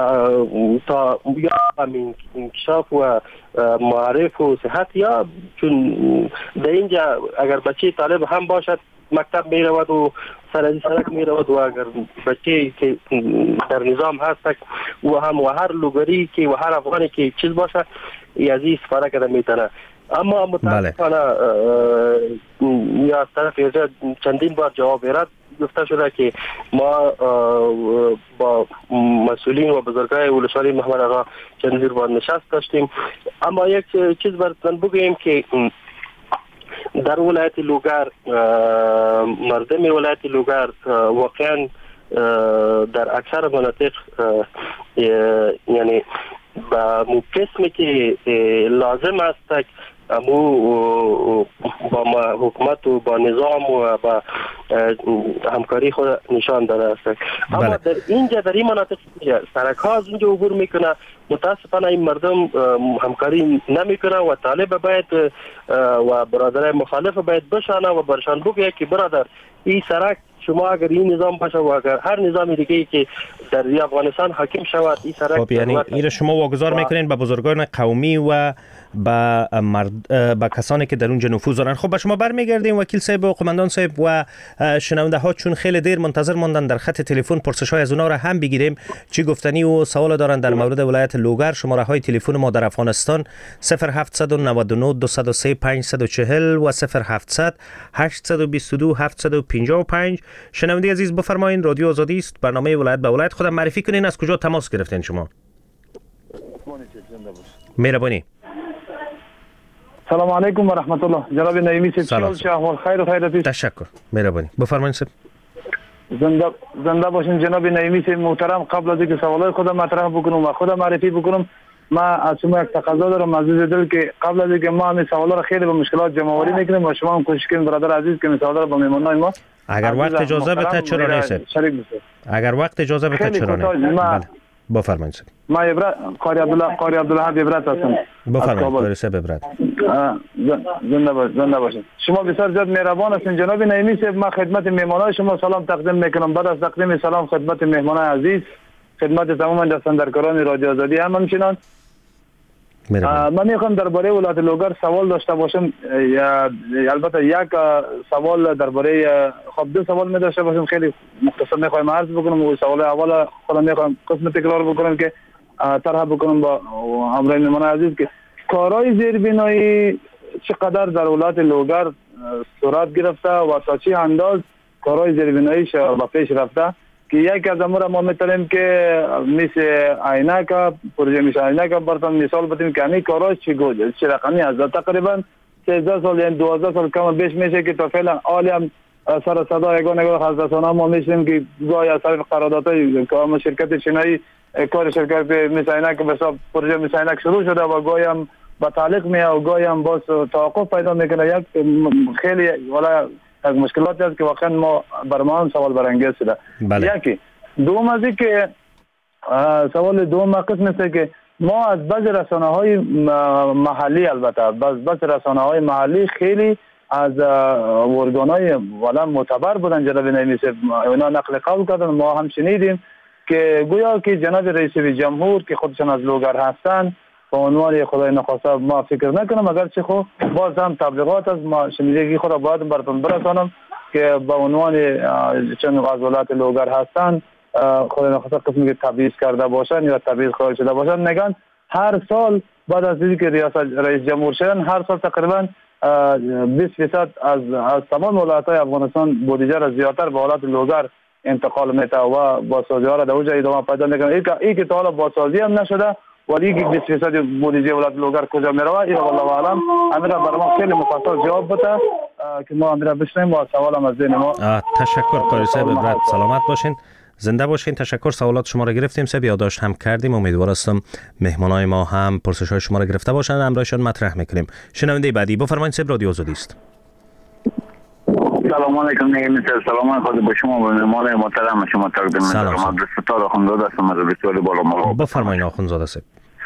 تا یا انکشاف و معرف و صحت، یا چون در اینجا اگر بچه طالب هم باشد مکتب می رود و سرازی سرک می رود و اگر بچه که در نظام هست و هم و هر لوگری که و هر افغانی که چیز باشه از این استفاده کرده میتونه. اما متاسفانه یا از طرف چندین بار جواب رد گفته شده که ما با مسئولین و بزرگای ولسوالی محمد آقا چندین بار نشست داشتیم. اما یک چیز براتون بگویم که در ولایت لوگر مردم ولایت لوگر واقعا در اکثر مناطق یعنی با قسمی که لازم است امو با حکومت و با نظام و با همکاری خود نشان داده است. اما بله. در اینجا در این مناطق سرک ها از اینجا عبور میکنه، متاسفانه این مردم همکاری نمیکنه و طالب باید و برادرای مخالف باید بشانه و برشان بگه که برادر این سرک شما اگر این نظام باشه و اگر هر نظام دیگه که در افغانستان حاکم شود این سرک خب یعنی این شما واگذار میکنین به بزرگان قومی و با مرد با کسانی که در اونجا نفوذ دارن. خب به شما برمیگردیم وکیل صاحب و قماندان صاحب و شنونده ها، چون خیلی دیر منتظر ماندن در خط تلفن پرسش های از اونها را هم بگیریم چی گفتنی و سوال دارن در مورد ولایت لوگر. شماره های تلفن ما در افغانستان صفر هفت نه نه دو صفر سه پنج چهار صفر و صفر هفتصد هشتصد و بیست و دو هفتصد و پنجاه و پنج. شنونده عزیز بفرمایید، رادیو آزادی است، برنامه ولایت به ولایت. خودم معرفی کنین، از کجا تماس گرفتین شما؟ مهربانی. سلام علیکم و رحمت الله. جناب نعیمی صاحب چه احوال؟ خیر و خیرات؟ تشکر. مهربانی. بفرمایید صاحب. زنده زنده باشین جناب نعیمی صاحب محترم. قبل از اینکه سوالات خودم مطرح بکنم و خودم معرفی بکنم، ما از شما یک تقاضا دارم عزیز دل که قبل از اینکه ما همین سوالا رو خیلی به مشکلات جمع‌آوری میکنیم و شما هم کوشش کنید برادر عزیز که سوالا رو با مهمانان ما اگر وقت اجازه بده چرا نیست؟ اگر وقت اجازه بده چرا نه؟ بله. بفرمایید صاحب. ما ابراهیم قاری عبدالله قاری عبدالله ابراهیم هستم. بفرمایید قاری صاحب ابراهیم. زنده باش زنده باشید. شما بسیار زیاد مهربان هستین جناب نعیمی صاحب. ما خدمت مهمانان شما سلام تقدیم میکنم. بعد از تقدیم سلام خدمت مهمانان عزیز، خدمت تمام دستاندرکاران رادیو آزادی هم همچنان من میخوام درباره ولایت لوگر سوال داشته باشم. البته یک سوال درباره خب دو سوال می داشته باشم، خیلی مختصر میخوایم عرض بکنم. و سوال اول خودم میخوام قسم تکرار بکنم که طرح بکنم با همراه مهمان عزیز که کارهای زیربنایی چقدر در ولایت لوگر صورت گرفته و تا چه انداز کارهای زیربناییش به پیش رفته، که یک از امور ما میتونیم که مثل عینک پروژه مثل عینک براتون مثال بزنیم که همین کارهای چه گوجه چه رقمی از تقریبا سیزده سال یعنی دوازده سال کم بیش میشه که تا فعلا حالی هم سر صدا یگان نگاه از رسانه ما میشنیم که گاهی از طریق قراردادهای که شرکت چینایی کار شرکت مثل عینک به حساب پروژه مثل عینک شروع شده و گاهی هم با تعلیق میه و گاهی هم باز توقف پیدا میکنه. یک خیلی والا از مشکلاتی است که واقعا ما بر ما هم سوال برانگیز شده. بله. یکی دوم از این که سوال دوم قسم است که ما از بعض رسانه های محلی البته بعض بعض رسانه های محلی خیلی از ارگان های والا معتبر بودن جناب نعیمی اینا نقل قول کردن، ما هم شنیدیم که گویا که جناب رئیس جمهور که خودشان از لوگر هستند به عنوان خدای نخواسته ما فکر نکنم اگرچه خب باز هم تبلیغات از ما شنیدگی خود را باید براتون برسانم که به عنوان چون از ولایت لوگر هستند خدای نخواسته قسمی که تبعیض کرده باشن یا تبعیض خارج شده باشن نگن هر سال بعد از اینکه ریاست رئیس جمهور شدن هر سال تقریبا بیست درصد از از تمام ولایت‌های افغانستان بودجه را زیاتر به ولایت لوگر انتقال میده و بازسازی ها را در اونجا ادامه پیدا میکنه. این که تا حالا بازسازی هم نشده ولی که بیست درصد بودجه ولایت لوگر کجا میره این والله اعلم. امیر برای ما خیلی مفصل جواب بده که ما امیر بشنیم و سوالم از ذهن ما. تشکر قاری صاحب، برات سلامت باشین، زنده باشین. تشکر، سوالات شما را گرفتیم، سه یادداشت هم کردیم. امیدوار هستم مهمانای ما هم پرسش‌های شما را گرفته باشن، امرایشان مطرح میکنیم. شنونده بعدی بفرمایید. سه رادیو آزادی است. سلام علیکم. نگیم سلام خود با شما و مهمان محترم شما تقدیم می‌کنم. عبدالستار آخوندزاده هستم از بسیاری بالا مقام. بفرمایید آخوندزاده صاحب.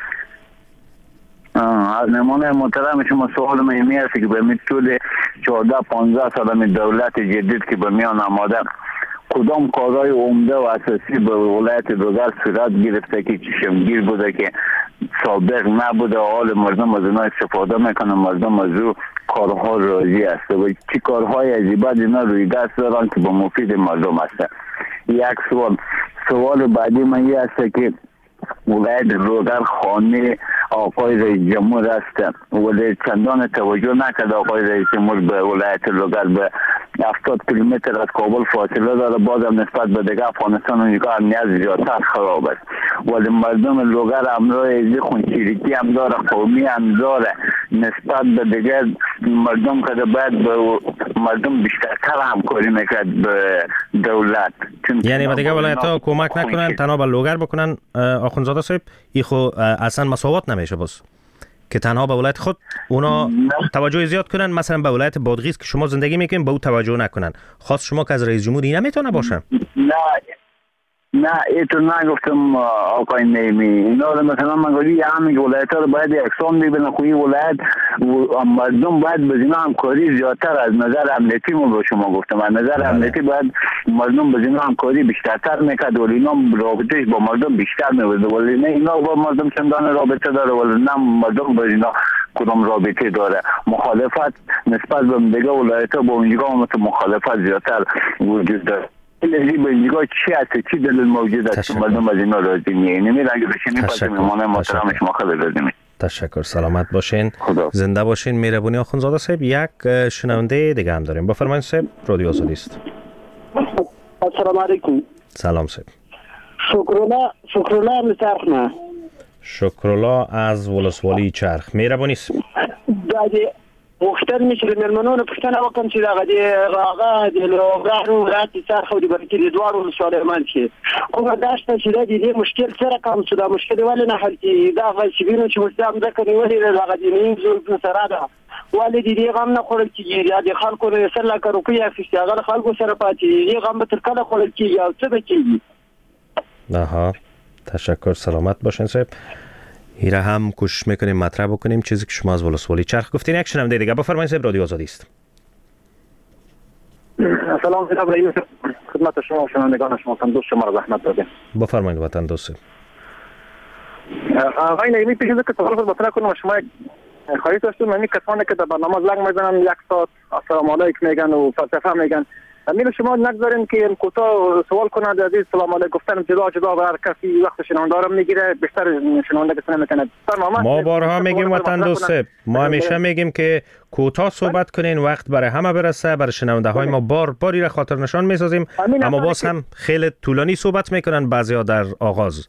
از مهمان محترم شما سوال مهمی است که به میتول چهارده پانزده سال دولت جدید که به میان آمده کدام کارهای عمده و اساسی به ولایت لوگر صورت گرفته که چشمگیر بوده که سابق نبوده، حال مردم از اینا استفاده میکنن، مردم از او کارها راضی است و چی کارهای عجیبه اینا روی دست دارن که به مفید مردم است. یک سوال سوال بعدی من یه است که ولایت لوگر خانه آقای رئیس جمهور است ولی چندان توجه نکرده آقای رئیس جمهور به ولایت لوگر. به هفتاد کیلومتر از کابل فاصله داره، بازم نسبت به دیگه افغانستان و نگاه امنیت زیادتر خراب است ولی مردم لوگر امروز ازی خونچیریکی هم داره، قومی هم داره، نسبت به دیگه مردم که باید به مردم بیشترتر همکاری میکرد به دولت. یعنی به دیگه ولایت ها کمک نکنن تنها به لوگر بکنن آخوندزاده صاحب؟ ای خو اصلا مساوات نمیشه باز که تنها به ولایت خود اونا توجه زیاد کنن، مثلا به ولایت بادغیس که شما زندگی میکنین به او توجه نکنن، خاص شما که از رئیس جمهوری نمیتونه باشه. نه نه ایتو نگفتم آقای نعیمی، اینا مثلا من گویی همین ولایت ها رو باید یکسان ببینن. خویی ولایت مردم باید به اینا همکاری زیادتر از نظر امنیتی ما به شما گفتم، از نظر امنیتی باید مردم به اینا همکاری بیشترتر میکرد ولی اینا رابطهش با مردم بیشتر میبود ولی نه اینا با مردم چندان رابطه داره ولی نه مردم با اینا کدام رابطه داره. مخالفت نسبت به دیگه ولایت ها با اونجا مخالفت زیادتر وجود داره. این به نگاه چی هست چی دلیل موجود است که مردم از اینا راضی نیست؟ نمی‌دونم اگه بشینیم پس میمونه محترم شما خیلی راضی می‌شیم. تشکر، سلامت باشین، زنده باشین. مهربانی آخوندزاده صاحب. یک شنونده دیگه هم داریم، بفرمایید صاحب. رادیو آزادی است. السلام علیکم. سلام صاحب. شکرالله شکرالله مصرف شکرالله از ولسوالی چرخ. مهربانی صاحب. وختل میشه ملمنون پښتنه وکم چې دا غدي راغه د لوګارو راتي سره د برکې د دوارو سولېمان شي کومه داشته چې د دې مشکل سره کوم څه دا مشکل ولې نه حل کی دا غل چې وینو چې مستام ذکر ولې دا غدي نه زول سره دا ولې دې غم نه خورل کیږي د خلکو نه سره کړو کې افیشاغل خلکو سره پاتې دې غم تر کله خورل کیږي او څه بکیږي. آها، تشکر، سلامت باشین صاحب. ایره هم کوشش میکنیم مطرح بکنیم چیزی که شما از ولسوالی چرخ گفتین. یک شنونده دیگه، بفرمایید صاحب. رادیو آزادی است. سلام جناب رئیس، خدمت شما و شنوندگان شما تندرست شما را زحمت دادیم. بفرمایید وطن دوست. آقای نعیمی پیش از که سوال خود مطرح کنم شما خواهی داشتم من کسانی که در برنامه زنگ میزنن یک ساعت السلام علیکم میگن و فلسفه میگن امین شما نگذارین که کوتاه سوال کنند عزیز سلام علیکم گفتن جدا جدا و هر کسی وقت شنونده رو میگیره بیشتر شنونده کسی نمیتونه. ما بارها میگیم وطن دوست، ما همیشه میگیم که کوتاه صحبت کنین وقت برای همه برسه، برای شنونده های ما بار باری را خاطر نشان میسازیم اما باز هم خیلی طولانی صحبت میکنن بعضیا در آغاز.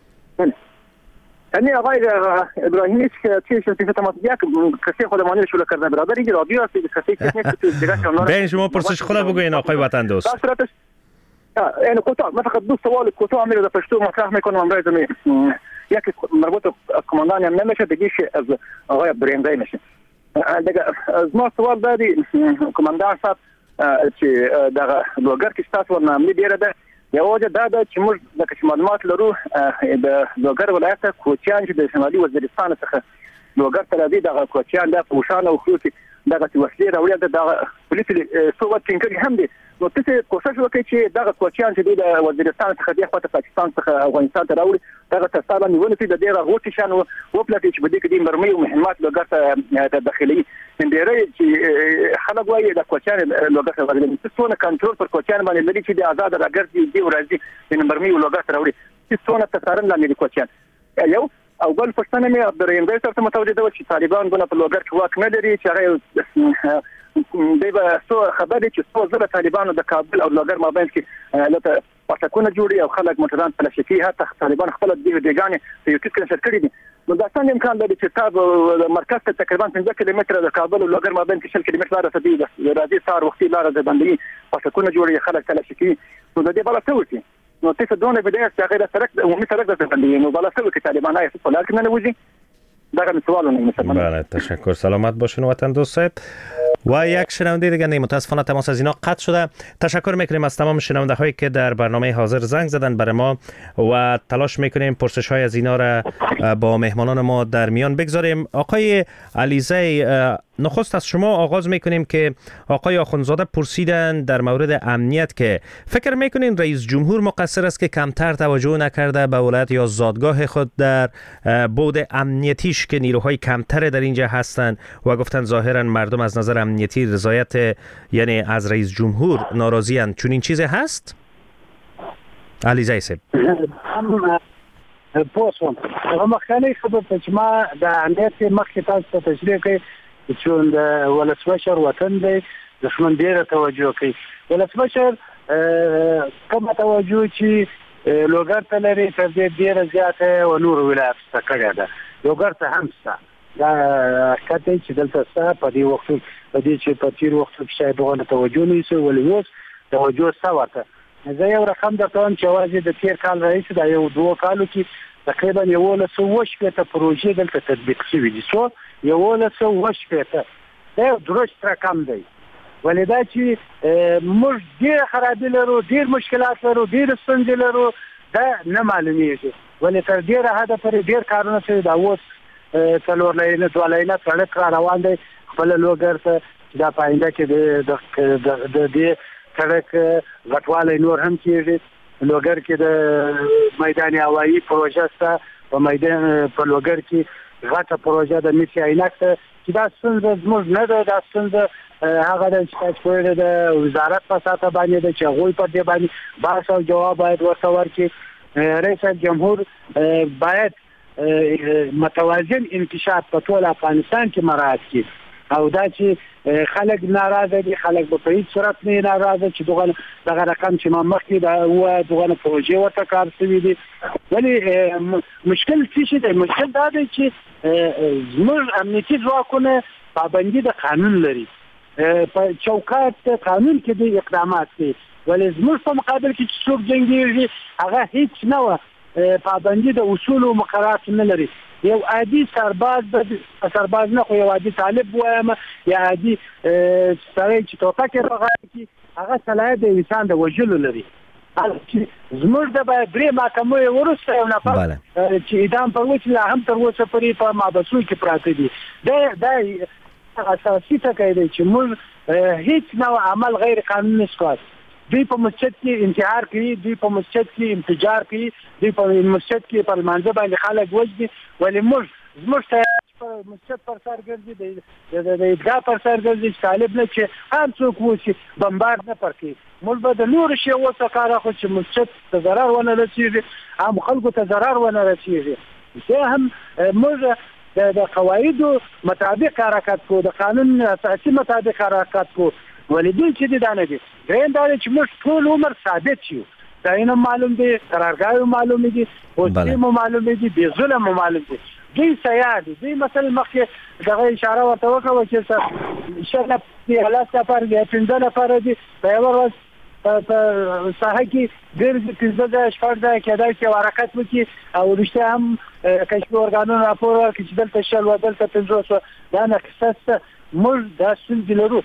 یعنی آقای ابراهیمی که چیش صفت ما یک کسی خودمانی شروع کرده برادر این رادیو است کسی که نیست تو دیگه شما بین شما پرسش خود بگوین آقای وطن دوست. یعنی کوتاه مثلا دو سوال کوتاه میره در پشتو مطرح میکنم امروز می یک مربوط به کماندان هم نمیشه دیگه از آقای برنده میشه. دیگه از ما سوال دادی کماندان صاحب چې دغه لوګر کې تاسو ورنامې ډیره ده یو وجه دا ده چې موږ د معلومات لرو د لوګر ولایت کوچیان چې د شمالي وزیرستان څخه لوګر ته راځي دغه کوچیان د پوښان او خو چې دغه وسلې راوړي د پولیس سوت ټینګري هم دي نو تاسو کوشش وکړئ چې دغه کوچیان چې د وزیرستان څخه د خپل پاکستان څخه افغانستان ته راوړي دغه تاسو نیول چې د ډیره غوټي شان او پلاتې چې بده کې د مرمۍ او مهمات لوګر ته داخلي ډیره چې خلک وایي د کوچیان لوګر ته ورغلي څونه کنټرول پر کوچیان باندې لري چې د آزاد راګرځي دی ورځي د مرمۍ او لوګر ته راوړي څونه تسارن لاندې کوچیان یو او بل پښتنه مې عبدالرحیم زئی سره متوجه ده چې طالبان غو په لوګر کې واک نه لري چې هغه دی به څو خبرې چې څو زره طالبانو د کابل او لوګر مابین کې لته پټکونه جوړي او خلک متران تلشي حتی طالبان خپل د دیګانې په یو کې کنسر کړی دي نو دا څنګه امکان لري چې تاسو مرکز ته تقریبا پنځه کیلومتره د کابل او لوګر مابین کې شل کیلومتره لاره ته دی راځي سار وختي لاره ده باندې پټکونه جوړي خلک تلشي کوي نو د دې بل څه وکړي نو تاسو دونه بدايه چې غیر سرک عمومي سرک ده باندې نو بالا څه که طالبان هست په لار کې نه وځي دا کوم سوالونه مثلا. بله تشکر سلامت باشین وطن دوست صاحب. و یک شنونده دیگه متاسفانه تماس از اینا قطع شده. تشکر میکنیم از تمام شنونده هایی که در برنامه حاضر زنگ زدن برای ما و تلاش میکنیم پرسش های از اینا را با مهمانان ما در میان بگذاریم. آقای علیزی نخست از شما آغاز میکنیم که آقای آخوندزاده پرسیدن در مورد امنیت که فکر میکنین رئیس جمهور مقصر است که کمتر توجه نکرده به ولایت یا زادگاه خود در بعد امنیتیش که نیروهای کمتر در اینجا هستند و گفتن ظاهرا مردم از نظر امنیتی رضایت یعنی از رئیس جمهور ناراضی‌اند. چون این چیزی هست؟ علیزی صاحب پوسوم هغه مخکنی خبر چې ما د امنیت مخکې تاسو ته تشریح کړي چې د ولسمشر وطن دی دښمن ډیره توجه کوي ولسمشر کومه توجه چې لوګر ته لري تر دې ډیره زیاته او نور ولایت ته کړی ده لوګر ته هم شته دا کته چې دلته څه په دې وخت په دې چې په تیر وخت کې شاید دغه توجه نه شي ولې اوس توجه ساوته زه یو رقم درته وایم چې واځي د تیر کال رئیس دا یو دوه کالو کې تقریبا یو له څو شپږ پروژې دلته تطبیق شوې دي څو یو له څو شپږ دا درست رقم دی ولې دا چې موږ ډېر خرابې لرو ډېر مشکلات لرو ډېر ستونزې لرو دا نه معلومیږي ولې تر ډېره حده پورې ډېر کارونه شوي دا اوس څلور لینه دوه لینه سړک را روان دی خپل لوګر ته دا په آینده کې د دې سړک غټوالی نور هم کېږي لوګر کې د میدان هوایي پروژه شته په میدان په لوګر کې غټه پروژه د میټ عینک ته چې دا ستونزه زموږ نه ده دا ستونزه هغه د شکایت د وزارت په ساته باندې د چې هغوی پر دې باندې بحث او جواب باید ورته ورکړي. رئیس جمهور باید متوازن انکشاف په ټول افغانستان کې مراعات کړي او دا چې خلک ناراضه دي خلک په هیڅ صورت نه ناراضه چې دغه دغه رقم چې ما مخکې دا و دغه پروژې ورته کار شوي دي ولی مشکل څه دی مشکل دا دی چې زموږ امنیتي ځواکونه پابندي د قانون لري په چوکاټ قانون کې د اقدامات دي ولی زموږ په مقابل کې چې څوک جنګیږي هغه هیڅ نه و پابندي د اصول او مقررات نه لري یو عادي سرباز د سرباز نه خو یو عادي طالب وایم یا عادي سړی چې ټوپک راغلی هغه صلاحیت د انسان د وژلو لري زموږ د درې محکمې وروسته یو نفر چې اعدام پر وچ لا هم تر اوسه پورې په محبسو کې پراته دي دا دا اساسي ټکی دی چې موږ هیڅ نوع عمل غیر قانوني نشو دوی په مسجد کې انتحار کوي، دوی په مسجد کې انفجار کوي، دوی په مسجد کې په لمانځه باندې خلک وژني. ولې موږ زموږ ته مسجد پر سر ګرځي، د عیدګاه پر سر ګرځي، چې طالب نه چې هر څوک وشي بمبار نه پر کوي. موږ به د نورو شیو څخه کار اخلو چې مسجد ته ضرر ونه رسېږي، هم خلکو ته ضرر ونه رسېږي. بیا هم موږ د قواعدو مطابق حرکت کو، د قانون اساسي مطابق حرکت کو. ولې دوی چې دي دا نه دي. درېیم دا دی چې موږ ټول عمر ثابت یو، ځایونه معلوم دي، قرارګاه معلوم دي، پوستې مو معلوم دي، بې ظلم مو معلوم دي. دوی سیاه دي. دوی مثلا مخکې دغه اشاره ورته وکړه چې شل لس نفر دي، پنځه نفر دي په یوه ورځ په ساحه کې ګرځي، پنځه ځایه شپږ ځایه کېدای شي حرکت وکړي او رښتیا هم کشفي ارګانونه راپور ورکړي چې دلته شل وه دلته پنځوس وه. دا نقصه شته. موږ دا ستونزې لرو.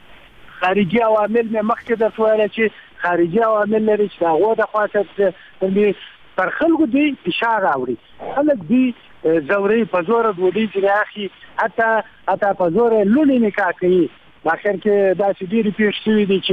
خارجي عوامل مې مخکې درته ویله چې خارجي عوامل لري چې د هغو د خوا څخه پر خلکو دوی فشار راوړي. خلک دوی ځوروي، په زوره ډوډۍ ځینې اخلي، حتی حتی په زوره لوڼې نکاح کوي. په اخر کې داسې ډېرې پېښې شوي دي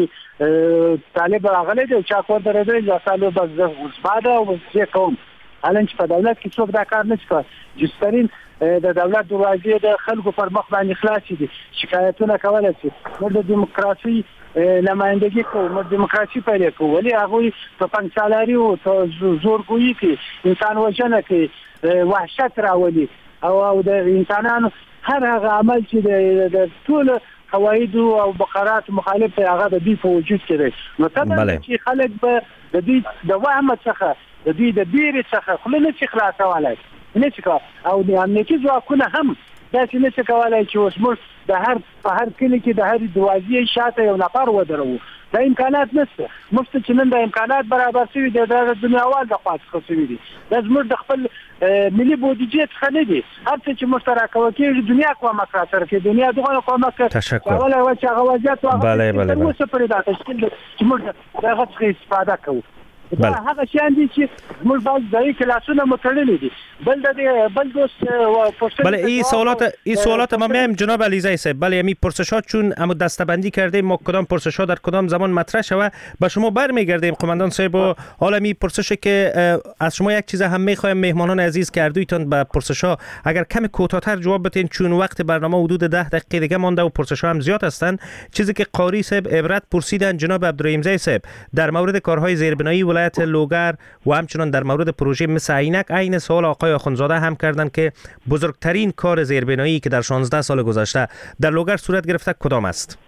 چې طالب راغلی دی، چا کور ته راغلی دی، طالب بس زه عصبه او وظیفې کوم. حالا چې په دولت کې څوک دا کار نه شي کولی. جسترین د دولت دروازې د خلکو پر مخ باندې خلاصې دي، شکایتونه کولی شي. موږ د دیموکراسۍ نمایندګي کوو، موږ دیموکراسي پیل کوو. ولې هغوی په پنځسالاري او زورګویي کوي، انسان وژنه کوي، وحشت راولي او د انسانانو هر هغه عمل چې د ټولو قواعدو او مقرراتو مخالف دی هغه د دوی په وجود کې دی. نو طبعا چې خلک به د دوی د وهمت څخه، د دوی د بیرې څخه خوله نه شي خلاصولی، نه شي کولی. او د امنیتي ځواکونه هم داسې نه شي کولی چې اوس موږ د هر په هر کلي کې د هرې دروازې شاته یو نفر ودروو. دا امکانات نشته. موږ ته چې نن د امکانات برابر شوي دي دا د دنیاوال د خوا څخه شوي دي. دا زموږ د خپل ملي بودیجې څخه نه دي. هر څه چې موږ ته راکوه کېږي دنیا کومک راسره کوي. دنیا دغه کومک کولی وه چې هغه وضعیت هغه تر اوسه پورې دا تشکیل دی چې موږ د هغه څخه استفاده کوو. دا هغه شیان دي چې موږ باید ځایي کلاسونه مو تړلي دي. بل د بل دوست پرسش بله این سوالات این سوالات ما میایم جناب علیزی صاحب. بله می پرسشات چون اما دسته‌بندی کردیم ما کدام پرسشات در کدام زمان مطرح شوه به شما برمیگردیم قماندان صاحب. و حالا می پرسشی که از شما یک چیز هم میخوایم مهمانان عزیز که اردویتان به پرسشا اگر کم کوتاه‌تر جواب بدین چون وقت برنامه حدود ده دقیقه دیگه مانده و پرسشا هم زیاد هستند. چیزی که قاری صاحب عبرت پرسیدن جناب عبدالرحیم صاحب در مورد کارهای زیربنایی ولایت لوگر و همچنان در مورد پروژه مثل عینک عین سوال آقای آخوندزاده هم کردند که بزرگترین کار زیربنایی که در شانزده سال گذشته در لوگر صورت گرفته کدام است؟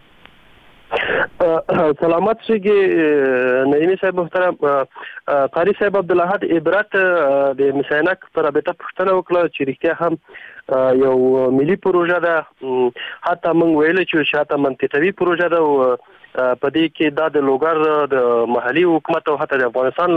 سلامت شي نعیمی صاحب محترم. قاری صاحب عبدالاحد عبرت د مساینک پر رابطه پوښتنه وکړه چې رښتیا هم یو ملي پروژه ده. حتی موږ ویل چې شاته منطقوي پروژه ده او په دې کې دا د لوګر د محلي حکومت او حتی د افغانستان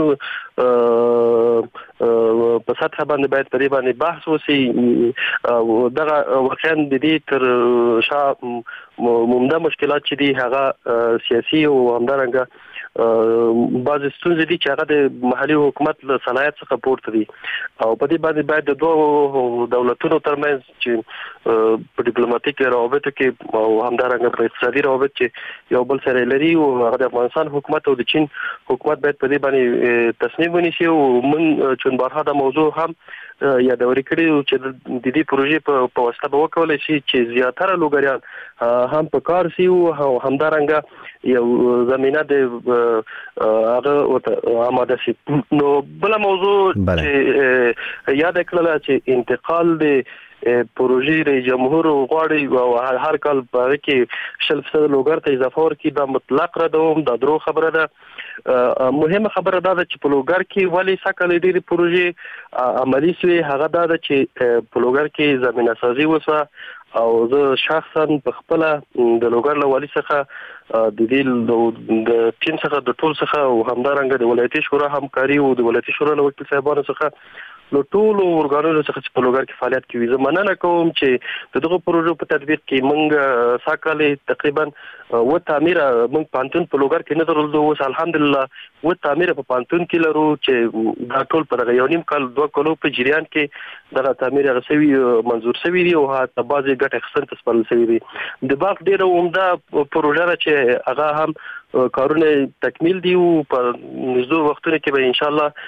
په سطح باندې باید په دې باندې بحث وشي. دغه واقعا د دې تر شا مومده مشکلات چې دي هغه سیاسي او همدارنګه بعض ستونزې دي چې هغه د محلي حکومت له صلاحیت څخه پورته دي او په دې باندې باید د دوه دولتونو ترمنځ چې په ډیپلوماټیک روابطو کې او همدارنګه په اقتصادي روابط چې یو بل سره لري او هغه د افغانستان حکومت او د چین حکومت باید په دې باندې تصمیم ونیسي. او موږ چون بارها دا موضوع هم یادوري کړی چې د دې پروژې په واسطه به وکولای شي چې زیاتره لوګریان هم په کار سي او همدارنګه یو زمينه د هغه آماده شي. نو بل موضوع چې یاد کړل چې انتقال د پروژې رئیس جمهور غواړي او هر کال په کې شل فیصد لوګر ته اضافه ورکړي دا مطلق ردوم دا درو خبره ده. مهمه خبره ده چې په لوګر کې ولی سکه ډېری پروژې عملی شوي هغه ده چې په لوګر کې زمينه سازي وسه او زه شخصا په خپل د لوګر له والي څخه د دې د چین څخه د ټول څخه او همدارنګه د ولایتي شورا همکاري او د ولایتي شورا له وکیل صاحبانو څخه نو ټول اورګانونو څخه چې په لوګر کې فعالیت کوي زه مننه کوم چې دغه پروژو په تطبیق کې موږ ساکاله تقریبا و تعمیر موږ پانتون په لوګر کې نه درلودو. اوس الحمدلله و تعمیر په پانتون کې لرو چې دا ټول په دغه یو نیم کال دوه کلو په جریان کې دغه تعمیر غسوي منظور شوی دی او حتی بعضی ګټه اخیستل تسپارل شوی دی. د باغ ډیره عمده پروژه چې هغه هم کارونه تکمیل دي او په نږدې وختونو کې به ان شاء الله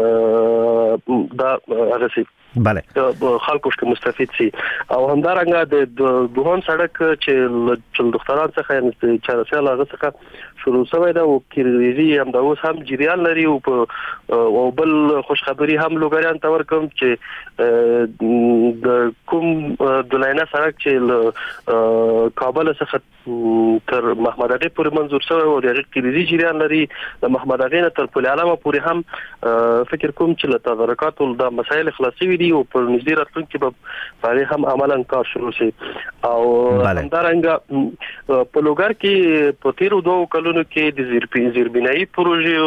دا هغه سي بله خلکو شته مستفید سي او همدارنګه د دوهن سړک چې چل دختران څخه یعنی چارسیال هغه څخه شروع شوی دا او کیریزي هم دا اوس هم جریان لري او او بل خوشخبری هم لوګریان تور کوم چې د کوم د لاینه سړک چې کابل څخه تر محمد اغه پورې منظور شوی او د کیریزي جریان لري د محمد اغه نه تر پل علامه پورې هم فکر کوم چې له تدارکات او د مسایل خلاصي وي او پر نږدې راتلونکي به باندې هم عملاً کار شروع شي او همدارنګه په لوګر کې په تیرو دوه کلونو کې د زیربنایي پروژې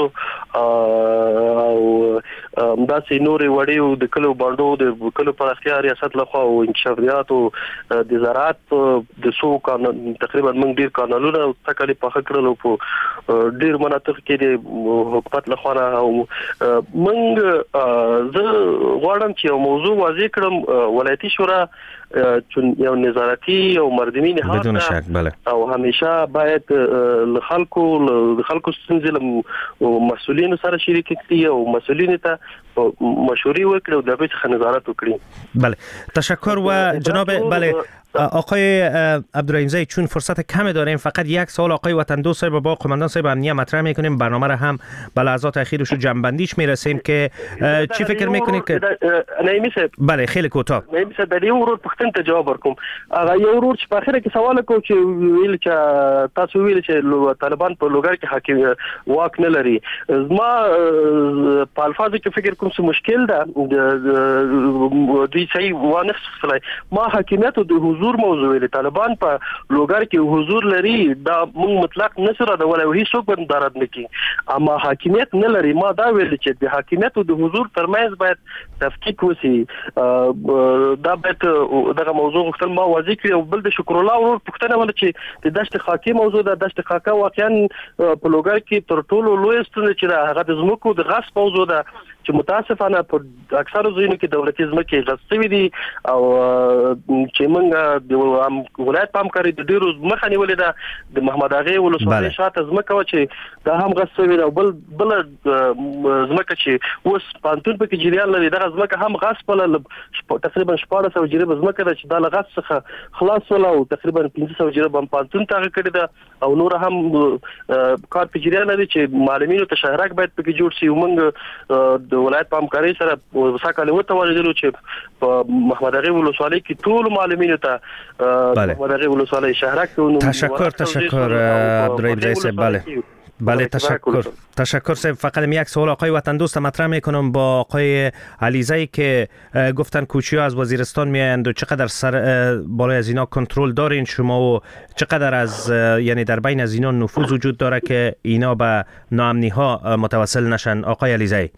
او همداسې نورې وړې او د کلو باندې د کلو پراختیا ریاست لخوا او انکشافات او د زراعت د سو قانون تقریبا موږ ډیر قانونونه او تکلیف په کړل په ډیر مناطق کې د حکومت لخوا او موږ زه غواړم چې یو موضوع واضح کړم ولایتي شورا چون یو نظارتي او مردمي نه بدون شک بله او همیشه باید خلکو خلکو ستونزې او مسؤلین سره شریک کړي او مسؤلین ته مشورې وکړي او د دې څخه نظارت وکړي. بله تشکر و جناب بله آقای عبدالرحیم زی چون فرصت کم داریم فقط یک سوال آقای وطن دوست صاحب با قماندان صاحب امنیه مطرح میکنیم برنامه را هم به لحظات اخیرش و جنبندیش میرسیم که چی فکر میکنید که نایمی صاحب بله خیلی کوتاه نایمی صاحب د یو ورور پښتون ته جواب ورکوم هغه یو ورور چې په اخر کې سوال کوم چې ویل چې تاسو ویل چې طالبان په لوګر کې حاکم واک نه لري ما په الفاظو کې فکر کوم څه مشکل ده دوی صحیح وانه ما حاکمیت او د حضور موضوع لري طالبان په لوګر کې حضور لري دا موږ مطلق نشره د ولې هیڅ څوک بندارد نکي اما حاکمیت نه لري ما دا ویل چې د حاکمیت او د حضور ترمنځ باید تفکیک وسی دا باید دغه موضوع غوښتل ما واضح کړی او بل د شکر الله ورور پښتنه ول چې د دشت خاکی موضوع د دشت خاکا واقعا په لوګر کې تر ټولو لوی ستونزه چې هغه د زمکو د غصب موضوع ده چې متاسفانه په اکثرو ځایونو کې دولتي ځمکې غصب شوي دي او چې موږ د ولایت په همکاري د ډیرو مخه نیولې ده د محمد اغه ولسوالۍ شاته ځمکه و چې دا هم غصب شوي ده او بل بل ځمکه چې اوس پانتون په کې جریان لري دغه ځمکه هم غصب ول تقریبا شپږ سوه جریب ځمکه ده چې دا له غصب څخه خلاص ول او تقریبا پنځه سوه جریب هم پانتون ته کړی ده او نور هم کار په جریان لري چې معلمینو ته شهرک باید په کې جوړ شي موږ د ولایت په همکاري سره وساکاله وته وژلو چې په محمد اغه ولسوالۍ کې ټول معلمینو ته محمد اغه ولسوالۍ شهرک تشکر تشکر عبدالرحیم زی صاحب بله بله تشکر تشکر صاحب فقط یک سوال آقای وطن دوست مطرح میکنم با آقای علیزی که گفتن کوچی‌ها از وزیرستان میآیند و چقدر سر بالای از اینا کنترل دارین شما و چقدر از یعنی در بین از اینا نفوذ وجود داره که اینا به ناامنی ها متوسل نشن آقای علیزی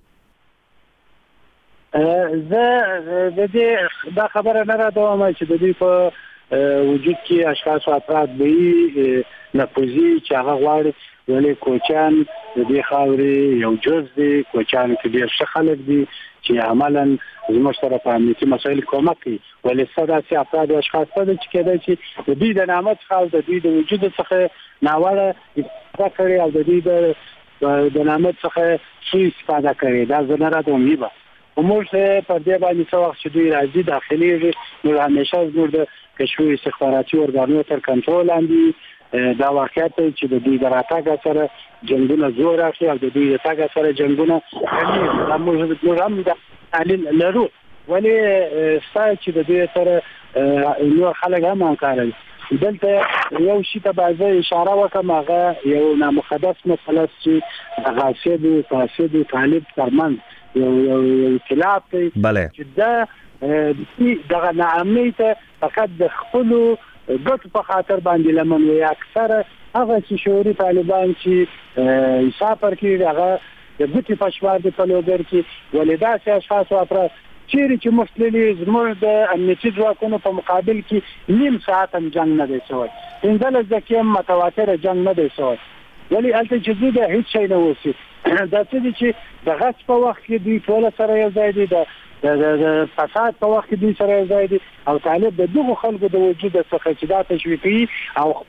زه د دې دا خبره نه را دوام چې د دې په وجود کې اشخاص او افراد به نفوذي چې هغه غواړي ولې کوچان د دې خاورې یو جز دي کوچان کې ډېر ښه خلک دي چې عملاً زموږ سره په امنیتي مسایل کومک کوي ولې ساده افراد او اشخاص ته چې کېدای چې د دې د نعمت خاص د دې د وجود څخه ناوړه استفاده کوي او د دې د نعمت څخه سوء استفاده کوي دا زه نه را دوم موږ په دې باندې څو وخت چې دوی راځي داخلي نو همیشه زموږ د کشف استخباراتي ارګانونو تر کنټرول لاندې دا واقعیت چې د دوی د راتګ سره جنگونه زور اخلي او د دوی د تګ سره جنگونه کوي دا موږ هم د تعلیل لرو ولی ستاسو چې د دوی سره نو خلک هم همکار دي دلته یو شی ته بعضه اشاره وکم هغه یو نامقدس مسله چې غاصب او فاسد طالب ترمن یو یو اختلاف دی چې دا دغه ناامنۍ ته فقط د خپل ګټو په خاطر باندې لمن وي اکثره هغه چې شعوري طالبان چې حساب ورکړي هغه د ګټې په شمار د پلوګر کې ولیدا چې اشخاص او افراد چیرې چې مستلي زموږ د امنیتي ځواکونو په مقابل کې نیم ساعت هم جنگ نه دی شوی پنځلس دقیقې هم متواتره جنگ نه دی شوی ولی هلته چې دوی د هیڅ شی نه وسی دا څه دي چې د غصب په وخت کې دوی ټول سره یو ځای دي د د فساد په وخت کې دوی سره یو ځای دي او طالب د دغه خلکو د وجود څخه چې دا تشویقي او خپل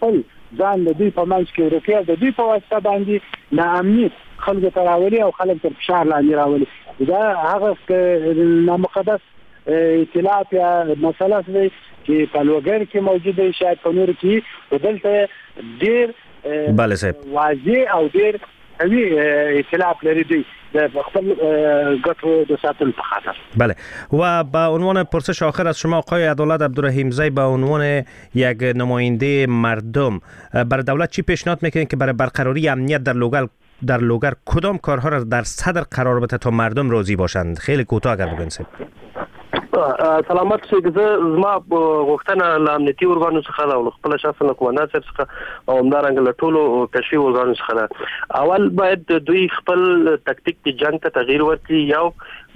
ځان د دوی په منځ کې ورکه د دوی په واسطه باندې ناامني خلکو ته راولي او خلک تر فشار لاندې راولي. دا هغه نامقدس ائتلاف یا مسله دی چې په لوګر کې موجود دی، شاید په نور کې بدلته ډیر بله صاحب واضح او ډیر قوي ائتلاف لري دی د خپل ګټو د ساتلو په خاطر. بله و به عنوان پرسش آخر از شما آقای عدالت عبدالرحیم زی به عنوان یک نماینده مردم بر دولت چی پیشنهاد میکنید که برای برقراری امنیت در لوگر در لوگر کدام کارها را در صدر قرار بده تا مردم راضی باشند؟ خیلی کوتاه اگر بگین صاحب. سلامت شي. زما غوښتنه له امنیتي ارګانو څخه او خپل شخصي قومندان صاحب څخه او همدارنګه له ټولو کشفي ارګانو څخه ده. اول باید دوی خپل تکتیک د جنگ ته تغییر ورکړي. یو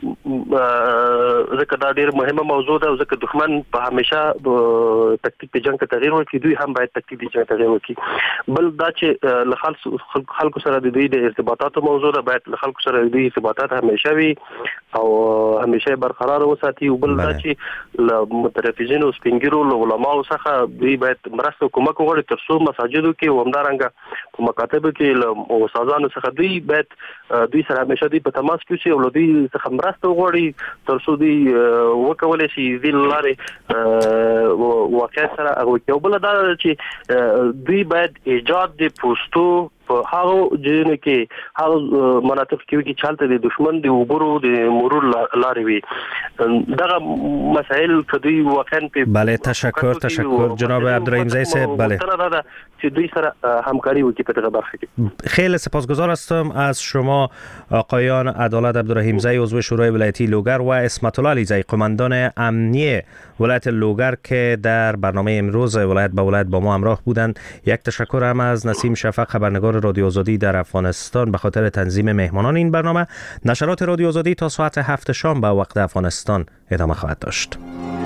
ځکه دا ډېر مهمه موضوع ده، ځکه دښمن په همیشه تکتیک د جنگ ته تغییر ورکړي، دوی هم باید تکتیک د جنگ ته تغییر ورکړي. بل دا چې له خلکو سره د دوی د ارتباطاتو موضوع ده، باید له خلکو سره د دوی ارتباطات همیشه وي او همیشه برقرار وساتي. او بل دا چې له مترفزینو سپینګیرو له علماو څخه دوی باید مرسته کومک وغواړي ترڅو مساجدو کې او همدارنګه په مکاتبو کې له استادانو څخه دوی باید دوی سره همیشه دوی په تماس کې شي او له دوی څخه مرسته وغواړي ترڅو دوی وکولای شي د لارې واقعیت سره هغه کوي. بل دا چې دوی باید ایجاد د پوسټو په هغه جنو کې هغه مناطق کې چې چالت دي دشمن دی وګورو د مرور لارې وي. دغه مسائل کدی واقعا په بله تشکر تشکر جناب عبدالرحیم زی صاحب. بله چې دوی سره همکاری وکړي په دغه برخه کې. خیلی سپاسگزار هستم از شما آقایان عدالت عبدالرحیم زی عضو شورای ولایتی لوگر و اسمت الله علی زی قماندان امنیه ولایت لوگر که در برنامه امروز ولایت به ولایت با ما همراه بودند. یک تشکر هم از نسیم شفق خبرنگار رادیو آزادی در افغانستان به خاطر تنظیم مهمانان این برنامه. نشرات رادیو آزادی تا ساعت هفت شام به وقت افغانستان ادامه خواهد داشت.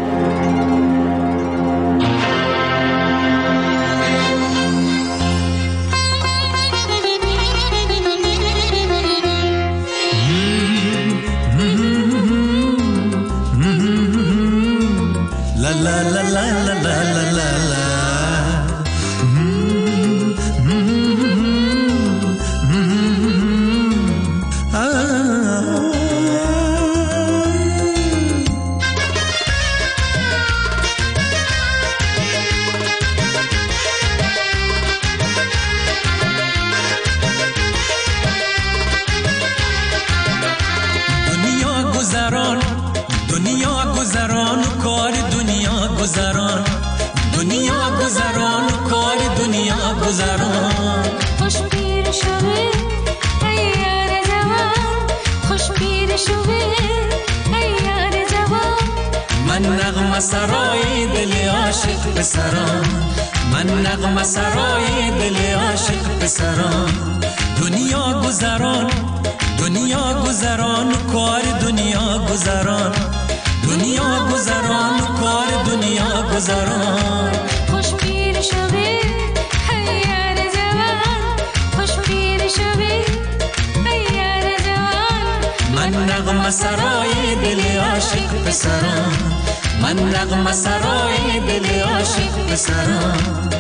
سرای دل عاشق پسران، من نغمه سرای دل عاشق پسران. دنیا گذران دنیا گذران کار دنیا گذران، دنیا گذران کار دنیا گذران. خوش پیر شوی هیار جوان، خوش پیر شوی هیار جوان. من نغمه سرای دل عاشق پسران، من نغمه سرای دل عاشق پسران.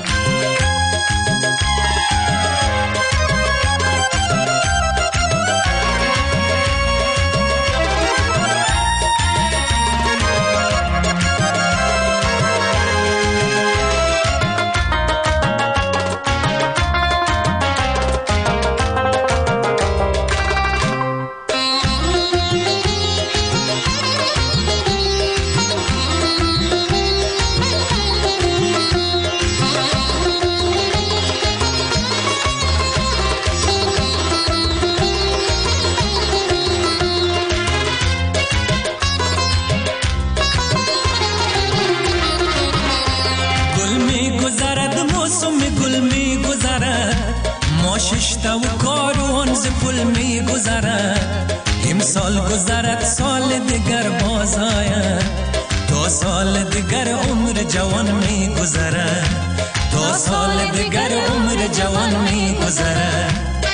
سال گذرد سال دیگر باز آید، تا سال دیگر عمر جوان می گذرد، تا سال دیگر عمر جوان می گذرد.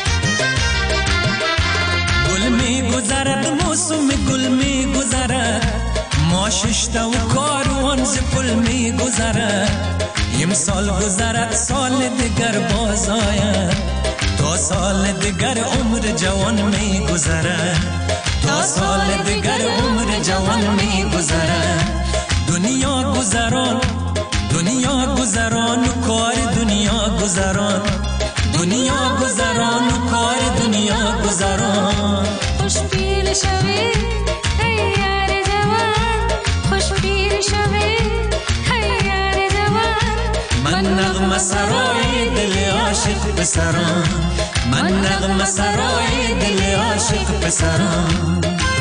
گل می گذرد موسم گل می گذرد، ما ششته و کاروان ز پل می گذرد. سال گذرد سال دیگر باز آید تا سال دیگر عمر جوان می گذرد تا سال دیگر عمر جوان می گذرد دنیا گذران دنیا گذران و کار دنیا گذران دنیا گذران و کار دنیا گذران خوش پیر شوی ای یار جوان خوش پیر شوی ای یار جوان من نغمه سرای دل عاشق پسران من نغمه سرای دل عاشق پسران